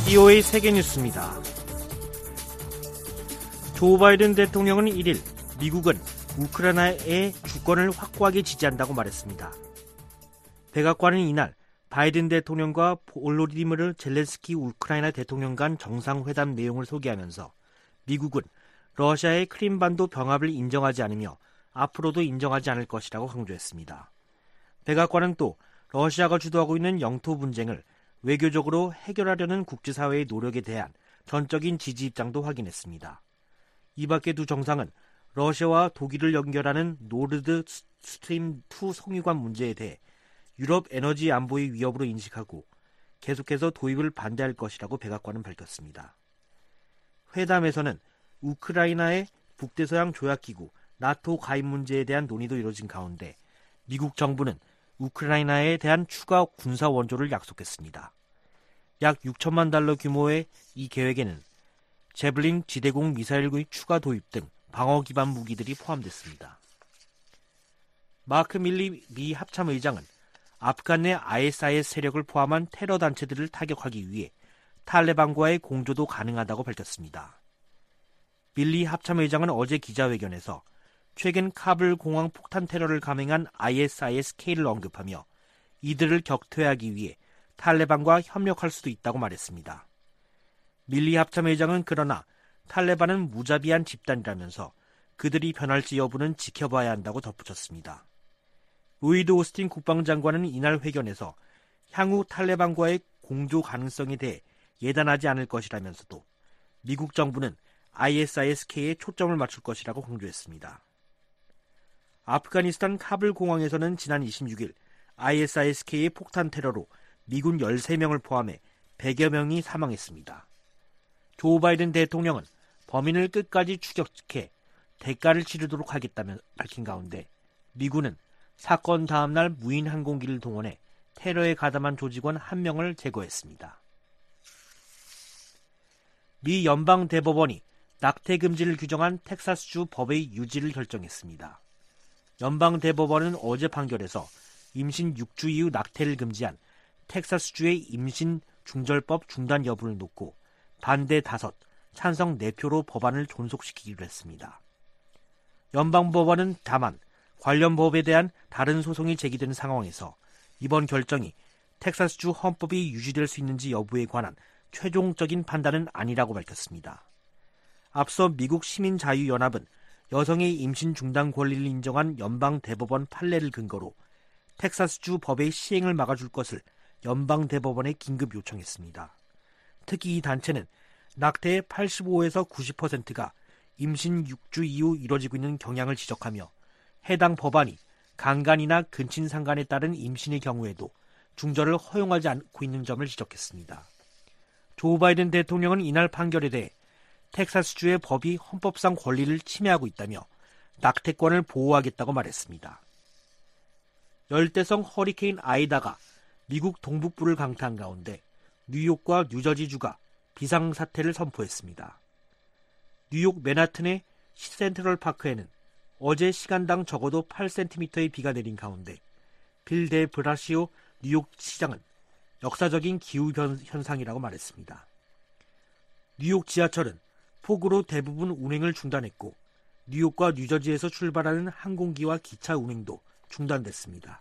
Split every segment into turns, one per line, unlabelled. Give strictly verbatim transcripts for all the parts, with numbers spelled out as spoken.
티오에이 세계뉴스입니다. 조 바이든 대통령은 일 일 미국은 우크라이나의 주권을 확고하게 지지한다고 말했습니다. 백악관은 이날 바이든 대통령과 볼로디미르 젤렌스키 우크라이나 대통령 간 정상회담 내용을 소개하면서 미국은 러시아의 크림반도 병합을 인정하지 않으며 앞으로도 인정하지 않을 것이라고 강조했습니다. 백악관은 또 러시아가 주도하고 있는 영토 분쟁을 외교적으로 해결하려는 국제사회의 노력에 대한 전적인 지지 입장도 확인했습니다. 이 밖에 두 정상은 러시아와 독일을 연결하는 노르드 스트림 투 송유관 문제에 대해 유럽 에너지 안보의 위협으로 인식하고 계속해서 도입을 반대할 것이라고 백악관은 밝혔습니다. 회담에서는 우크라이나의 북대서양 조약기구 나토 가입 문제에 대한 논의도 이뤄진 가운데 미국 정부는 우크라이나에 대한 추가 군사 원조를 약속했습니다. 약 육천만 달러 규모의 이 계획에는 제블린 지대공 미사일의 추가 도입 등 방어 기반 무기들이 포함됐습니다. 마크 밀리 미 합참의장은 아프간 내 아이에스아이에스 세력을 포함한 테러 단체들을 타격하기 위해 탈레반과의 공조도 가능하다고 밝혔습니다. 밀리 합참의장은 어제 기자회견에서 최근 카불 공항 폭탄 테러를 감행한 아이에스아이에스-K를 언급하며 이들을 격퇴하기 위해 탈레반과 협력할 수도 있다고 말했습니다. 밀리 합참의장은 그러나 탈레반은 무자비한 집단이라면서 그들이 변할지 여부는 지켜봐야 한다고 덧붙였습니다. 로이드 오스틴 국방장관은 이날 회견에서 향후 탈레반과의 공조 가능성에 대해 예단하지 않을 것이라면서도 미국 정부는 아이에스아이에스-K에 초점을 맞출 것이라고 강조했습니다. 아프가니스탄 카불 공항에서는 지난 이십육 일 아이에스아이에스-K의 폭탄 테러로 미군 열세 명을 포함해 백여 명이 사망했습니다. 조 바이든 대통령은 범인을 끝까지 추적해 대가를 치르도록 하겠다며 밝힌 가운데 미군은 사건 다음 날 무인 항공기를 동원해 테러에 가담한 조직원 한 명을 제거했습니다. 미 연방대법원이 낙태 금지를 규정한 텍사스주 법의 유지를 결정했습니다. 연방대법원은 어제 판결에서 임신 육 주 이후 낙태를 금지한 텍사스주의 임신 중절법 중단 여부를 놓고 반대 다섯, 찬성 네 표로 법안을 존속시키기로 했습니다. 연방법원은 다만 관련 법에 대한 다른 소송이 제기된 상황에서 이번 결정이 텍사스주 헌법이 유지될 수 있는지 여부에 관한 최종적인 판단은 아니라고 밝혔습니다. 앞서 미국 시민자유연합은 여성의 임신 중단 권리를 인정한 연방대법원 판례를 근거로 텍사스주 법의 시행을 막아줄 것을 연방대법원에 긴급 요청했습니다. 특히 이 단체는 낙태의 팔십오에서 구십 퍼센트가 임신 육 주 이후 이뤄지고 있는 경향을 지적하며 해당 법안이 강간이나 근친상간에 따른 임신의 경우에도 중절을 허용하지 않고 있는 점을 지적했습니다. 조 바이든 대통령은 이날 판결에 대해 텍사스주의 법이 헌법상 권리를 침해하고 있다며 낙태권을 보호하겠다고 말했습니다. 열대성 허리케인 아이다가 미국 동북부를 강타한 가운데 뉴욕과 뉴저지주가 비상사태를 선포했습니다. 뉴욕 맨하튼의 센트럴파크에는 어제 시간당 적어도 팔 센티미터의 비가 내린 가운데 빌 데 브라시오 뉴욕 시장은 역사적인 기후 현상이라고 말했습니다. 뉴욕 지하철은 폭우로 대부분 운행을 중단했고 뉴욕과 뉴저지에서 출발하는 항공기와 기차 운행도 중단됐습니다.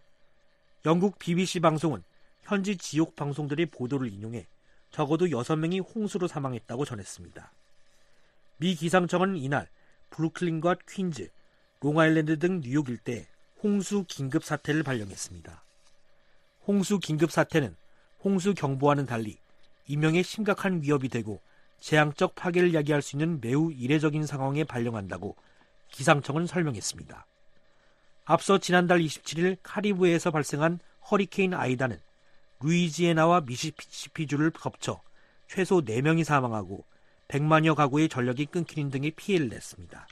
영국 비비씨 방송은 현지 지역 방송들의 보도를 인용해 적어도 여섯 명이 홍수로 사망했다고 전했습니다. 미 기상청은 이날 브루클린과 퀸즈, 롱아일랜드 등 뉴욕 일대에 홍수 긴급 사태를 발령했습니다. 홍수 긴급 사태는 홍수 경보와는 달리 인명에 심각한 위협이 되고 재앙적 파괴를 야기할 수 있는 매우 이례적인 상황에 발령한다고 기상청은 설명했습니다. 앞서 지난달 이십칠 일 카리브해에서 발생한 허리케인 아이다는 루이지애나와 미시시피주를 덮쳐 최소 네 명이 사망하고 백만여 가구의 전력이 끊기는 등의 피해를 냈습니다.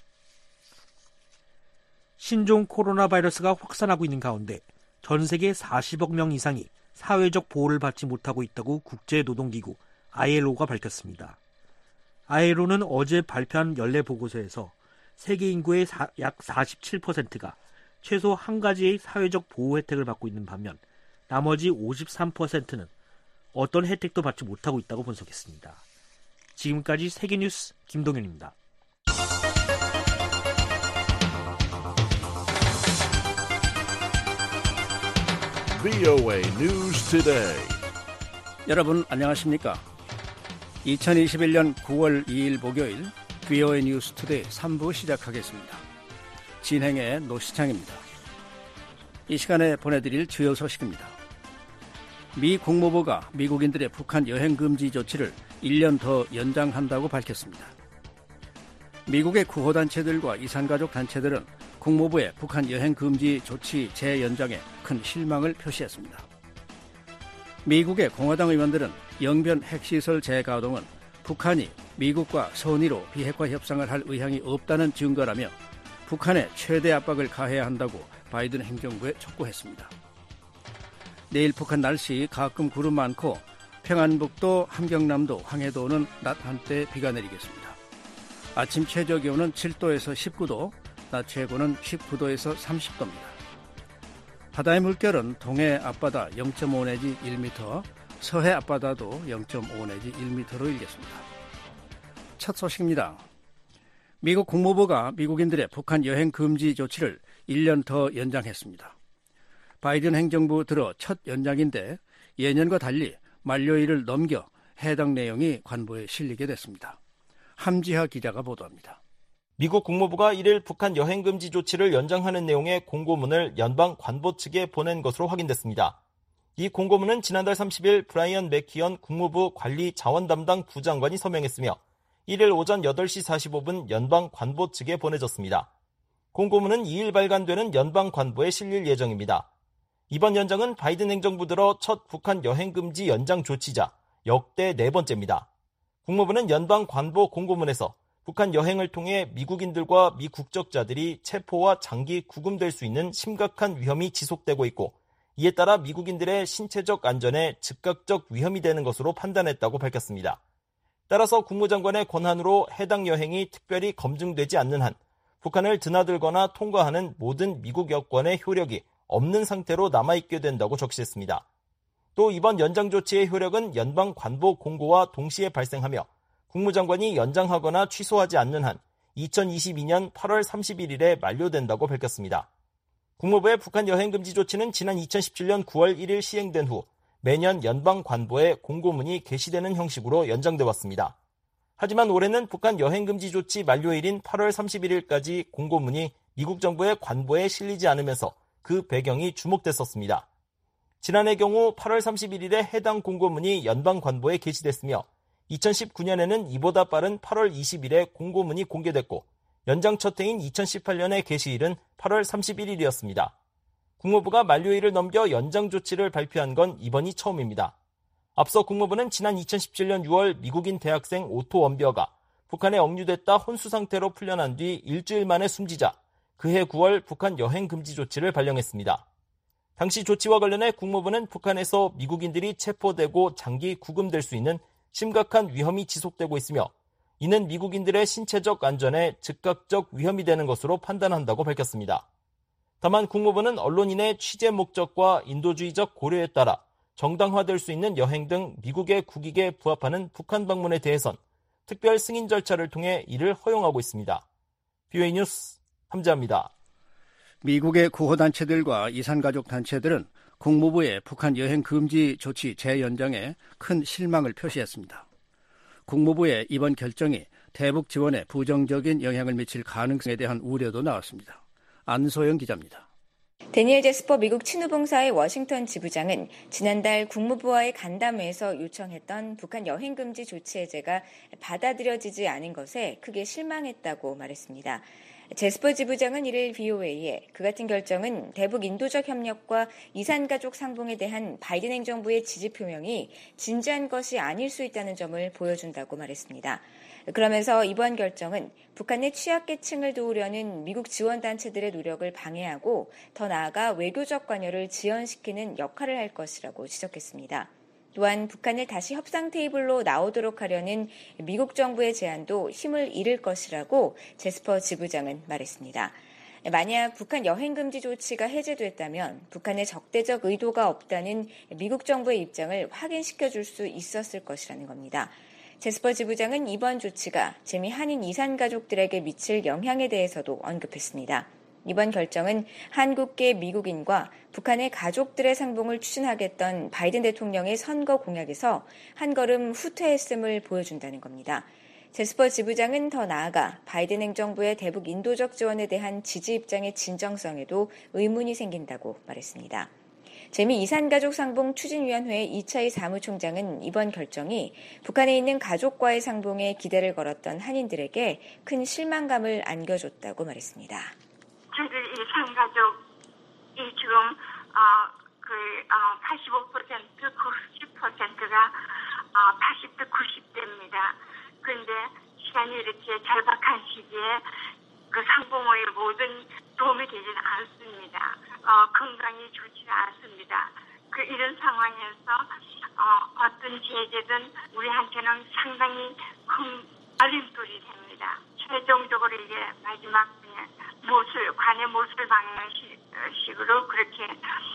신종 코로나 바이러스가 확산하고 있는 가운데 전 세계 사십억 명 이상이 사회적 보호를 받지 못하고 있다고 국제노동기구 아이엘오가 밝혔습니다. 아이엘오는 어제 발표한 연례 보고서에서 세계 인구의 사, 약 사십칠 퍼센트가 최소 한 가지의 사회적 보호 혜택을 받고 있는 반면 나머지 오십삼 퍼센트는 어떤 혜택도 받지 못하고 있다고 분석했습니다. 지금까지 세계뉴스 김동현입니다.
브이오에이 News Today.
여러분 안녕하십니까? 이천이십일년 구월 이일 목요일 브이오에이 뉴스 투데이 삼 부 시작하겠습니다. 진행의 노시창입니다. 이 시간에 보내드릴 주요 소식입니다. 미 국무부가 미국인들의 북한 여행 금지 조치를 일 년 더 연장한다고 밝혔습니다. 미국의 구호단체들과 이산가족 단체들은 국무부의 북한 여행 금지 조치 재연장에 큰 실망을 표시했습니다. 미국의 공화당 의원들은 영변 핵시설 재가동은 북한이 미국과 선의로 비핵화 협상을 할 의향이 없다는 증거라며 북한에 최대 압박을 가해야 한다고 바이든 행정부에 촉구했습니다. 내일 북한 날씨 가끔 구름 많고 평안북도, 함경남도, 황해도는 낮 한때 비가 내리겠습니다. 아침 최저기온은 칠도에서 십구도, 낮 최고는 십구도에서 삼십도입니다. 바다의 물결은 동해 앞바다 영점오 내지 일 미터, 서해 앞바다도 영점오 내지 일 미터로 일겠습니다. 첫 소식입니다. 미국 국무부가 미국인들의 북한 여행 금지 조치를 일 년 더 연장했습니다. 바이든 행정부 들어 첫 연장인데 예년과 달리 만료일을 넘겨 해당 내용이 관보에 실리게 됐습니다. 함지하 기자가 보도합니다.
미국 국무부가 일일 북한 여행 금지 조치를 연장하는 내용의 공고문을 연방 관보 측에 보낸 것으로 확인됐습니다. 이 공고문은 지난달 삼십일 브라이언 맥키언 국무부 관리 자원 담당 부장관이 서명했으며 일일 오전 여덟 시 사십오 분 연방 관보 측에 보내졌습니다. 공고문은 이일 발간되는 연방 관보에 실릴 예정입니다. 이번 연장은 바이든 행정부 들어 첫 북한 여행 금지 연장 조치자 역대 네 번째입니다. 국무부는 연방 관보 공고문에서 북한 여행을 통해 미국인들과 미국적자들이 체포와 장기 구금될 수 있는 심각한 위험이 지속되고 있고 이에 따라 미국인들의 신체적 안전에 즉각적 위험이 되는 것으로 판단했다고 밝혔습니다. 따라서 국무장관의 권한으로 해당 여행이 특별히 검증되지 않는 한 북한을 드나들거나 통과하는 모든 미국 여권의 효력이 없는 상태로 남아있게 된다고 적시했습니다. 또 이번 연장 조치의 효력은 연방 관보 공고와 동시에 발생하며 국무장관이 연장하거나 취소하지 않는 한 이천이십이년 팔월 삼십일일에 만료된다고 밝혔습니다. 국무부의 북한 여행 금지 조치는 지난 이천십칠년 구월 일일 시행된 후 매년 연방 관보에 공고문이 게시되는 형식으로 연장돼 왔습니다. 하지만 올해는 북한 여행 금지 조치 만료일인 팔월 삼십일일까지 공고문이 미국 정부의 관보에 실리지 않으면서 그 배경이 주목됐었습니다. 지난해 경우 팔월 삼십일일에 해당 공고문이 연방 관보에 게시됐으며 이천십구년에는 이보다 빠른 팔월 이십일에 공고문이 공개됐고 연장 첫 해인 이천십팔년의 게시일은 팔월 삼십일일이었습니다. 국무부가 만료일을 넘겨 연장 조치를 발표한 건 이번이 처음입니다. 앞서 국무부는 지난 이천십칠년 유월 미국인 대학생 오토 원벼가 북한에 억류됐다 혼수 상태로 풀려난 뒤 일주일 만에 숨지자 그해 구월 북한 여행 금지 조치를 발령했습니다. 당시 조치와 관련해 국무부는 북한에서 미국인들이 체포되고 장기 구금될 수 있는 심각한 위험이 지속되고 있으며 이는 미국인들의 신체적 안전에 즉각적 위험이 되는 것으로 판단한다고 밝혔습니다. 다만 국무부는 언론인의 취재 목적과 인도주의적 고려에 따라 정당화될 수 있는 여행 등 미국의 국익에 부합하는 북한 방문에 대해선 특별 승인 절차를 통해 이를 허용하고 있습니다. 브이오에이 뉴스 함지하입니다.
미국의 구호단체들과 이산가족 단체들은 국무부의 북한 여행 금지 조치 재연장에 큰 실망을 표시했습니다. 국무부의 이번 결정이 대북 지원에 부정적인 영향을 미칠 가능성에 대한 우려도 나왔습니다. 안소영 기자입니다.
데니엘 제스퍼 미국 친후봉사의 워싱턴 지부장은 지난달 국무부와의 간담회에서 요청했던 북한 여행 금지 조치 해제가 받아들여지지 않은 것에 크게 실망했다고 말했습니다. 제스퍼 지부장은 이를 브이오에이에 그 같은 결정은 대북 인도적 협력과 이산가족 상봉에 대한 바이든 행정부의 지지 표명이 진지한 것이 아닐 수 있다는 점을 보여준다고 말했습니다. 그러면서 이번 결정은 북한의 취약계층을 도우려는 미국 지원단체들의 노력을 방해하고 더 나아가 외교적 관여를 지연시키는 역할을 할 것이라고 지적했습니다. 또한 북한을 다시 협상 테이블로 나오도록 하려는 미국 정부의 제안도 힘을 잃을 것이라고 제스퍼 지부장은 말했습니다. 만약 북한 여행금지 조치가 해제됐다면 북한의 적대적 의도가 없다는 미국 정부의 입장을 확인시켜줄 수 있었을 것이라는 겁니다. 제스퍼 지부장은 이번 조치가 재미 한인 이산 가족들에게 미칠 영향에 대해서도 언급했습니다. 이번 결정은 한국계 미국인과 북한의 가족들의 상봉을 추진하겠던 바이든 대통령의 선거 공약에서 한 걸음 후퇴했음을 보여준다는 겁니다. 제스퍼 지부장은 더 나아가 바이든 행정부의 대북 인도적 지원에 대한 지지 입장의 진정성에도 의문이 생긴다고 말했습니다. 재미 이산가족 상봉 추진위원회 이차희 사무총장은 이번 결정이 북한에 있는 가족과의 상봉에 기대를 걸었던 한인들에게 큰 실망감을 안겨줬다고 말했습니다.
저희들 이산가족이 지금 어, 그 어, 팔십오 퍼센트, 구십 퍼센트가 어, 팔십 대 구십 대입니다. 그런데 시간이 이렇게 절박한 시기에 그 상봉의 모든 도움이 되지는 않습니다. 어, 건강이 좋지는 않습니다. 그 이런 상황에서 어, 어떤 제재든 우리한테는 상당히 큰 알림돌이 됩니다. 최종적으로 이게 마지막 모술, 관의 모술 방식으로 그렇게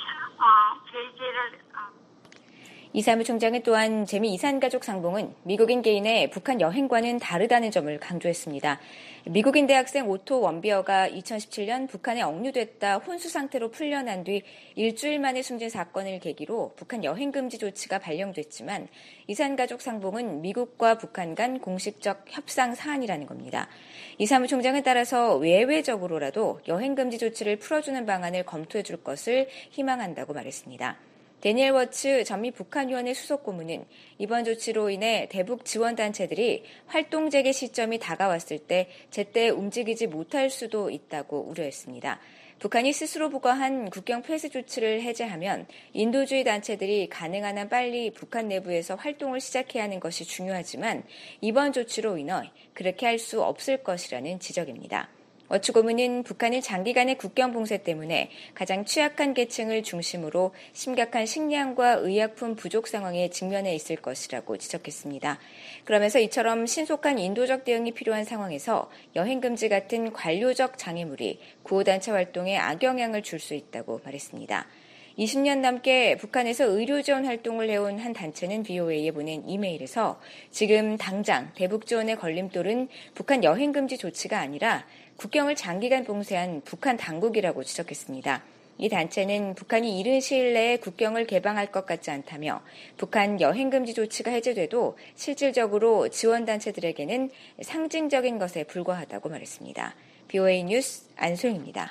어, 제재를 어,
이 사무총장은 또한 재미 이산가족 상봉은 미국인 개인의 북한 여행과는 다르다는 점을 강조했습니다. 미국인 대학생 오토 원비어가 이천십칠 년 북한에 억류됐다 혼수 상태로 풀려난 뒤 일주일 만에 숨진 사건을 계기로 북한 여행금지 조치가 발령됐지만 이산가족 상봉은 미국과 북한 간 공식적 협상 사안이라는 겁니다. 이 사무총장은 따라서 외외적으로라도 여행금지 조치를 풀어주는 방안을 검토해 줄 것을 희망한다고 말했습니다. 데니엘 워츠 전미 북한위원회 수석 고문은 이번 조치로 인해 대북 지원단체들이 활동 재개 시점이 다가왔을 때 제때 움직이지 못할 수도 있다고 우려했습니다. 북한이 스스로 부과한 국경 폐쇄 조치를 해제하면 인도주의 단체들이 가능한 한 빨리 북한 내부에서 활동을 시작해야 하는 것이 중요하지만 이번 조치로 인해 그렇게 할 수 없을 것이라는 지적입니다. 워츠 고문은 북한은 장기간의 국경 봉쇄 때문에 가장 취약한 계층을 중심으로 심각한 식량과 의약품 부족 상황에 직면해 있을 것이라고 지적했습니다. 그러면서 이처럼 신속한 인도적 대응이 필요한 상황에서 여행금지 같은 관료적 장애물이 구호단체 활동에 악영향을 줄 수 있다고 말했습니다. 이십 년 넘게 북한에서 의료 지원 활동을 해온 한 단체는 브이오에이에 보낸 이메일에서 지금 당장 대북 지원의 걸림돌은 북한 여행금지 조치가 아니라 국경을 장기간 봉쇄한 북한 당국이라고 지적했습니다. 이 단체는 북한이 이른 시일 내에 국경을 개방할 것 같지 않다며 북한 여행금지 조치가 해제돼도 실질적으로 지원단체들에게는 상징적인 것에 불과하다고 말했습니다. 브이오에이 뉴스 안소영입니다.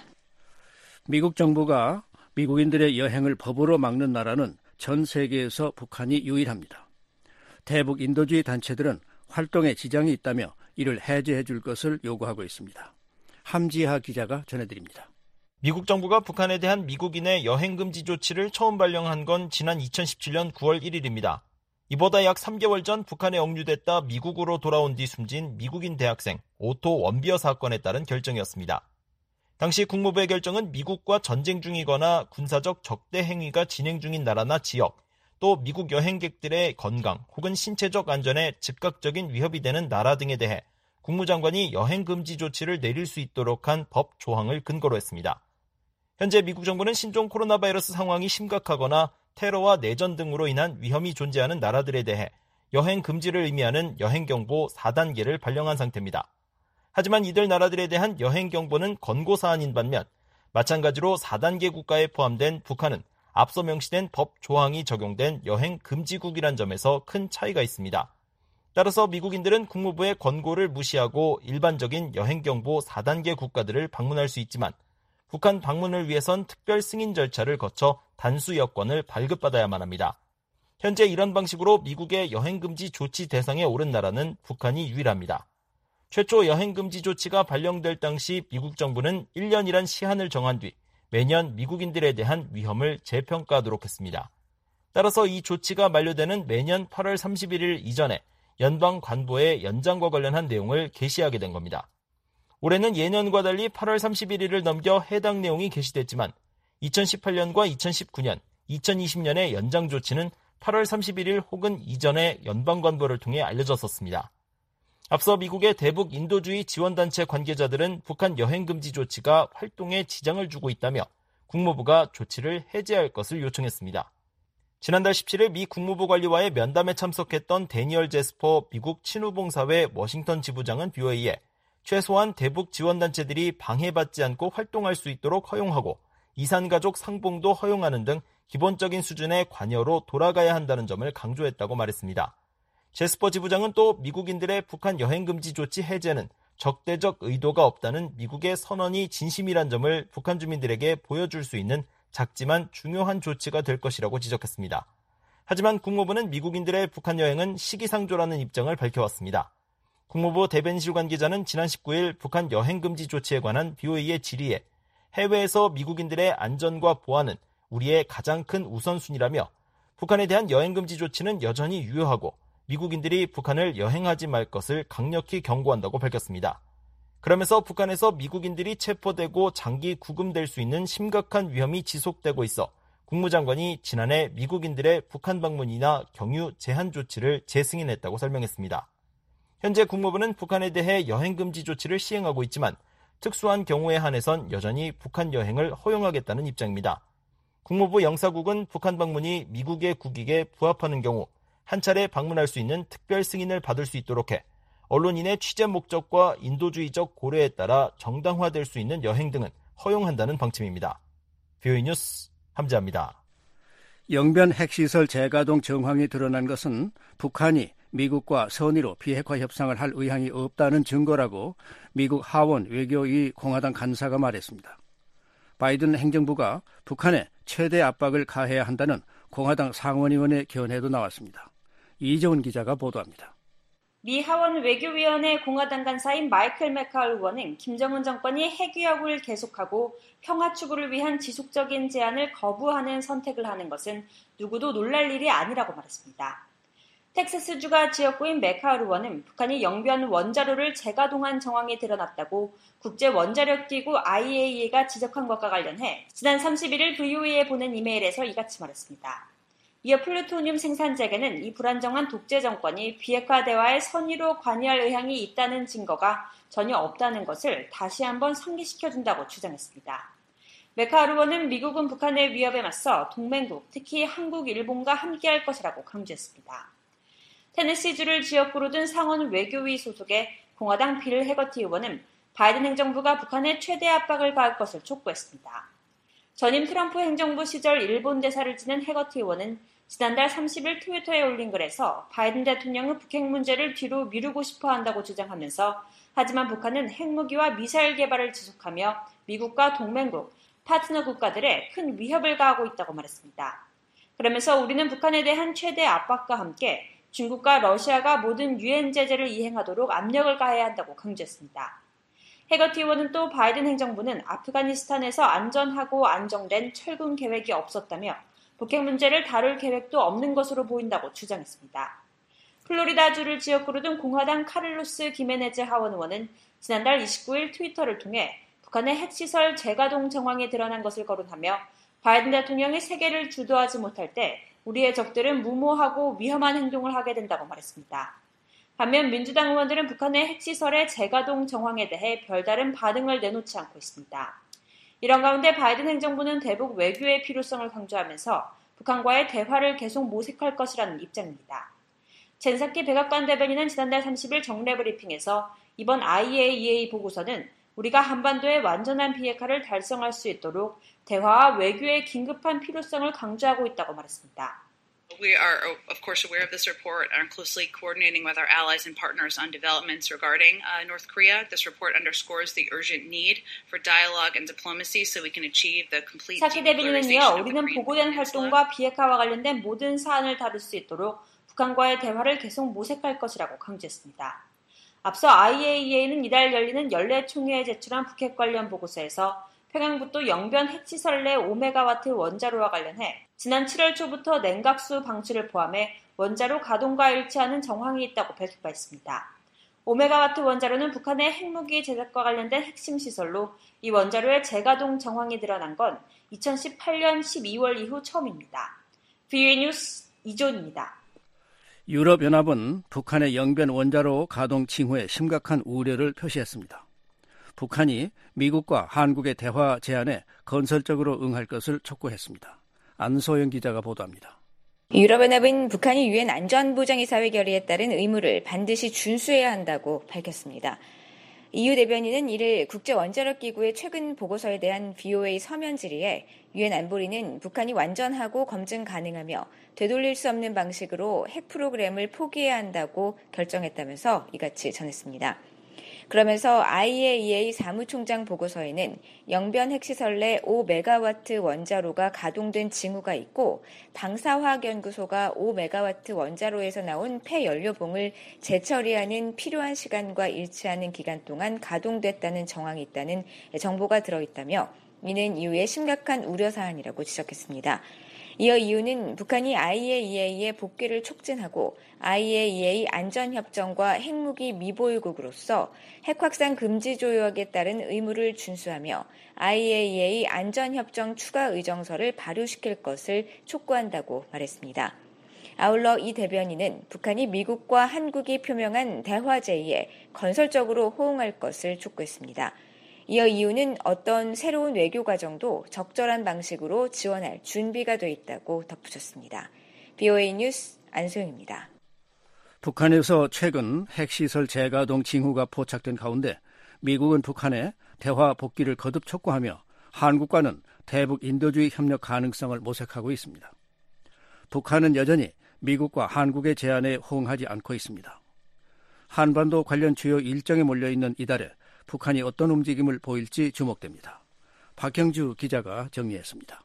미국 정부가 미국인들의 여행을 법으로 막는 나라는 전 세계에서 북한이 유일합니다. 대북 인도주의 단체들은 활동에 지장이 있다며 이를 해제해 줄 것을 요구하고 있습니다. 함지하 기자가 전해드립니다.
미국 정부가 북한에 대한 미국인의 여행금지 조치를 처음 발령한 건 지난 이천십칠 년 구월 일일입니다. 이보다 약 삼 개월 전 북한에 억류됐다 미국으로 돌아온 뒤 숨진 미국인 대학생 오토 원비어 사건에 따른 결정이었습니다. 당시 국무부의 결정은 미국과 전쟁 중이거나 군사적 적대 행위가 진행 중인 나라나 지역, 또 미국 여행객들의 건강 혹은 신체적 안전에 즉각적인 위협이 되는 나라 등에 대해 국무장관이 여행금지 조치를 내릴 수 있도록 한 법 조항을 근거로 했습니다. 현재 미국 정부는 신종 코로나 바이러스 상황이 심각하거나 테러와 내전 등으로 인한 위험이 존재하는 나라들에 대해 여행금지를 의미하는 여행경보 사 단계를 발령한 상태입니다. 하지만 이들 나라들에 대한 여행경보는 권고사안인 반면 마찬가지로 사 단계 국가에 포함된 북한은 앞서 명시된 법 조항이 적용된 여행금지국이란 점에서 큰 차이가 있습니다. 따라서 미국인들은 국무부의 권고를 무시하고 일반적인 여행경보 사 단계 국가들을 방문할 수 있지만 북한 방문을 위해선 특별 승인 절차를 거쳐 단수 여권을 발급받아야만 합니다. 현재 이런 방식으로 미국의 여행금지 조치 대상에 오른 나라는 북한이 유일합니다. 최초 여행금지 조치가 발령될 당시 미국 정부는 일 년이란 시한을 정한 뒤 매년 미국인들에 대한 위험을 재평가하도록 했습니다. 따라서 이 조치가 만료되는 매년 팔월 삼십일일 이전에 연방 관보에 연장과 관련한 내용을 게시하게 된 겁니다. 올해는 예년과 달리 팔월 삼십일일을 넘겨 해당 내용이 게시됐지만 이천십팔 년과 이천십구 년, 이천이십 년의 연장 조치는 팔월 삼십일일 혹은 이전에 연방 관보를 통해 알려졌었습니다. 앞서 미국의 대북 인도주의 지원단체 관계자들은 북한 여행금지 조치가 활동에 지장을 주고 있다며 국무부가 조치를 해제할 것을 요청했습니다. 지난달 십칠일 미 국무부 관리와의 면담에 참석했던 데니얼 제스퍼 미국 친후봉사회 워싱턴 지부장은 비오에이에 최소한 대북 지원단체들이 방해받지 않고 활동할 수 있도록 허용하고 이산가족 상봉도 허용하는 등 기본적인 수준의 관여로 돌아가야 한다는 점을 강조했다고 말했습니다. 제스퍼 지부장은 또 미국인들의 북한 여행금지 조치 해제는 적대적 의도가 없다는 미국의 선언이 진심이란 점을 북한 주민들에게 보여줄 수 있는 작지만 중요한 조치가 될 것이라고 지적했습니다. 하지만 국무부는 미국인들의 북한 여행은 시기상조라는 입장을 밝혀왔습니다. 국무부 대변실 관계자는 지난 십구일 북한 여행금지 조치에 관한 비오에이의 질의에 해외에서 미국인들의 안전과 보안은 우리의 가장 큰 우선순위라며 북한에 대한 여행금지 조치는 여전히 유효하고 미국인들이 북한을 여행하지 말 것을 강력히 경고한다고 밝혔습니다. 그러면서 북한에서 미국인들이 체포되고 장기 구금될 수 있는 심각한 위험이 지속되고 있어 국무장관이 지난해 미국인들의 북한 방문이나 경유 제한 조치를 재승인했다고 설명했습니다. 현재 국무부는 북한에 대해 여행금지 조치를 시행하고 있지만 특수한 경우에 한해선 여전히 북한 여행을 허용하겠다는 입장입니다. 국무부 영사국은 북한 방문이 미국의 국익에 부합하는 경우 한 차례 방문할 수 있는 특별 승인을 받을 수 있도록 해 언론인의 취재 목적과 인도주의적 고려에 따라 정당화될 수 있는 여행 등은 허용한다는 방침입니다. 비오에이 뉴스 함지아입니다.
영변 핵시설 재가동 정황이 드러난 것은 북한이 미국과 선의로 비핵화 협상을 할 의향이 없다는 증거라고 미국 하원 외교위 공화당 간사가 말했습니다. 바이든 행정부가 북한에 최대 압박을 가해야 한다는 공화당 상원의원의 견해도 나왔습니다. 이정은 기자가 보도합니다.
미 하원 외교위원회 공화당 간사인 마이클 맥카울 의원은 김정은 정권이 핵위협을 계속하고 평화 추구를 위한 지속적인 제안을 거부하는 선택을 하는 것은 누구도 놀랄 일이 아니라고 말했습니다. 텍사스주가 지역구인 맥카울 의원은 북한이 영변 원자로를 재가동한 정황이 드러났다고 국제원자력기구 아이에이이에이가 지적한 것과 관련해 지난 삼십일일 브이오에이에 보낸 이메일에서 이같이 말했습니다. 이어 플루토늄 생산 재개는 이 불안정한 독재 정권이 비핵화 대화에 선의로 관여할 의향이 있다는 증거가 전혀 없다는 것을 다시 한번 상기시켜준다고 주장했습니다. 맥카울 의원은 미국은 북한의 위협에 맞서 동맹국, 특히 한국, 일본과 함께할 것이라고 강조했습니다. 테네시주를 지역구로 둔 상원 외교위 소속의 공화당 빌 해거티 의원은 바이든 행정부가 북한에 최대 압박을 가할 것을 촉구했습니다. 전임 트럼프 행정부 시절 일본 대사를 지낸 해거티 의원은 지난달 삼십일 트위터에 올린 글에서 바이든 대통령은 북핵 문제를 뒤로 미루고 싶어 한다고 주장하면서 하지만 북한은 핵무기와 미사일 개발을 지속하며 미국과 동맹국, 파트너 국가들의 큰 위협을 가하고 있다고 말했습니다. 그러면서 우리는 북한에 대한 최대 압박과 함께 중국과 러시아가 모든 유엔 제재를 이행하도록 압력을 가해야 한다고 강조했습니다. 해거티 의원은 또 바이든 행정부는 아프가니스탄에서 안전하고 안정된 철군 계획이 없었다며 북핵 문제를 다룰 계획도 없는 것으로 보인다고 주장했습니다. 플로리다주를 지역구로 둔 공화당 카를로스 기메네즈 하원 의원은 지난달 이십구일 트위터를 통해 북한의 핵시설 재가동 정황이 드러난 것을 거론하며 바이든 대통령이 세계를 주도하지 못할 때 우리의 적들은 무모하고 위험한 행동을 하게 된다고 말했습니다. 반면 민주당 의원들은 북한의 핵시설의 재가동 정황에 대해 별다른 반응을 내놓지 않고 있습니다. 이런 가운데 바이든 행정부는 대북 외교의 필요성을 강조하면서 북한과의 대화를 계속 모색할 것이라는 입장입니다. 젠사키 백악관 대변인은 지난달 삼십일 정례 브리핑에서 이번 아이에이이에이 보고서는 우리가 한반도의 완전한 비핵화를 달성할 수 있도록 대화와 외교의 긴급한 필요성을 강조하고 있다고 말했습니다.
We are, of course, aware of this report and are closely coordinating with our allies and partners on developments regarding uh, North Korea. This report underscores the urgent need for dialogue and diplomacy so we can achieve the complete
사키 대변인은 이어 우리는 보고된 활동과 비핵화와 관련된 모든 사안을 다룰 수 있도록 북한과의 대화를 계속 모색할 것이라고 강조했습니다. 앞서 아이에이이에이는 이달 열리는 연례 총회에 제출한 북핵 관련 보고서에서 평양북도 영변 핵시설 내 오 메가와트 원자로와 관련해 지난 칠월 초부터 냉각수 방출을 포함해 원자로 가동과 일치하는 정황이 있다고 밝힌 바 있습니다. 오 메가와트 원자로는 북한의 핵무기 제작과 관련된 핵심 시설로 이 원자로의 재가동 정황이 드러난 건 이천십팔년 십이월 이후 처음입니다. 비오에이 뉴스 이존입니다.
유럽연합은 북한의 영변 원자로 가동 징후에 심각한 우려를 표시했습니다. 북한이 미국과 한국의 대화 제안에 건설적으로 응할 것을 촉구했습니다. 안소영 기자가 보도합니다.
유럽연합은 북한이 유엔 안전보장이사회 결의에 따른 의무를 반드시 준수해야 한다고 밝혔습니다. 이유 대변인은 이를 국제원자력기구의 최근 보고서에 대한 브이오에이 서면 질의에 유엔 안보리는 북한이 완전하고 검증 가능하며 되돌릴 수 없는 방식으로 핵 프로그램을 포기해야 한다고 결정했다면서 이같이 전했습니다. 그러면서 아이에이이에이 사무총장 보고서에는 영변 핵시설 내 오 메가와트 원자로가 가동된 징후가 있고 방사화학연구소가 오 메가와트 원자로에서 나온 폐연료봉을 재처리하는 필요한 시간과 일치하는 기간 동안 가동됐다는 정황이 있다는 정보가 들어있다며 이는 이후에 심각한 우려사안이라고 지적했습니다. 이어 이유는 북한이 아이에이이에이의 복귀를 촉진하고 아이에이이에이 안전협정과 핵무기 미보유국으로서 핵확산 금지 조약에 따른 의무를 준수하며 아이에이이에이 안전협정 추가 의정서를 발효시킬 것을 촉구한다고 말했습니다. 아울러 이 대변인은 북한이 미국과 한국이 표명한 대화 제의에 건설적으로 호응할 것을 촉구했습니다. 이어 이유는 어떤 새로운 외교 과정도 적절한 방식으로 지원할 준비가 돼 있다고 덧붙였습니다. 브이오에이 뉴스 안소영입니다.
북한에서 최근 핵시설 재가동 징후가 포착된 가운데 미국은 북한의 대화 복귀를 거듭 촉구하며 한국과는 대북 인도주의 협력 가능성을 모색하고 있습니다. 북한은 여전히 미국과 한국의 제안에 호응하지 않고 있습니다. 한반도 관련 주요 일정에 몰려있는 이달에 북한이 어떤 움직임을 보일지 주목됩니다. 박형주 기자가 정리했습니다.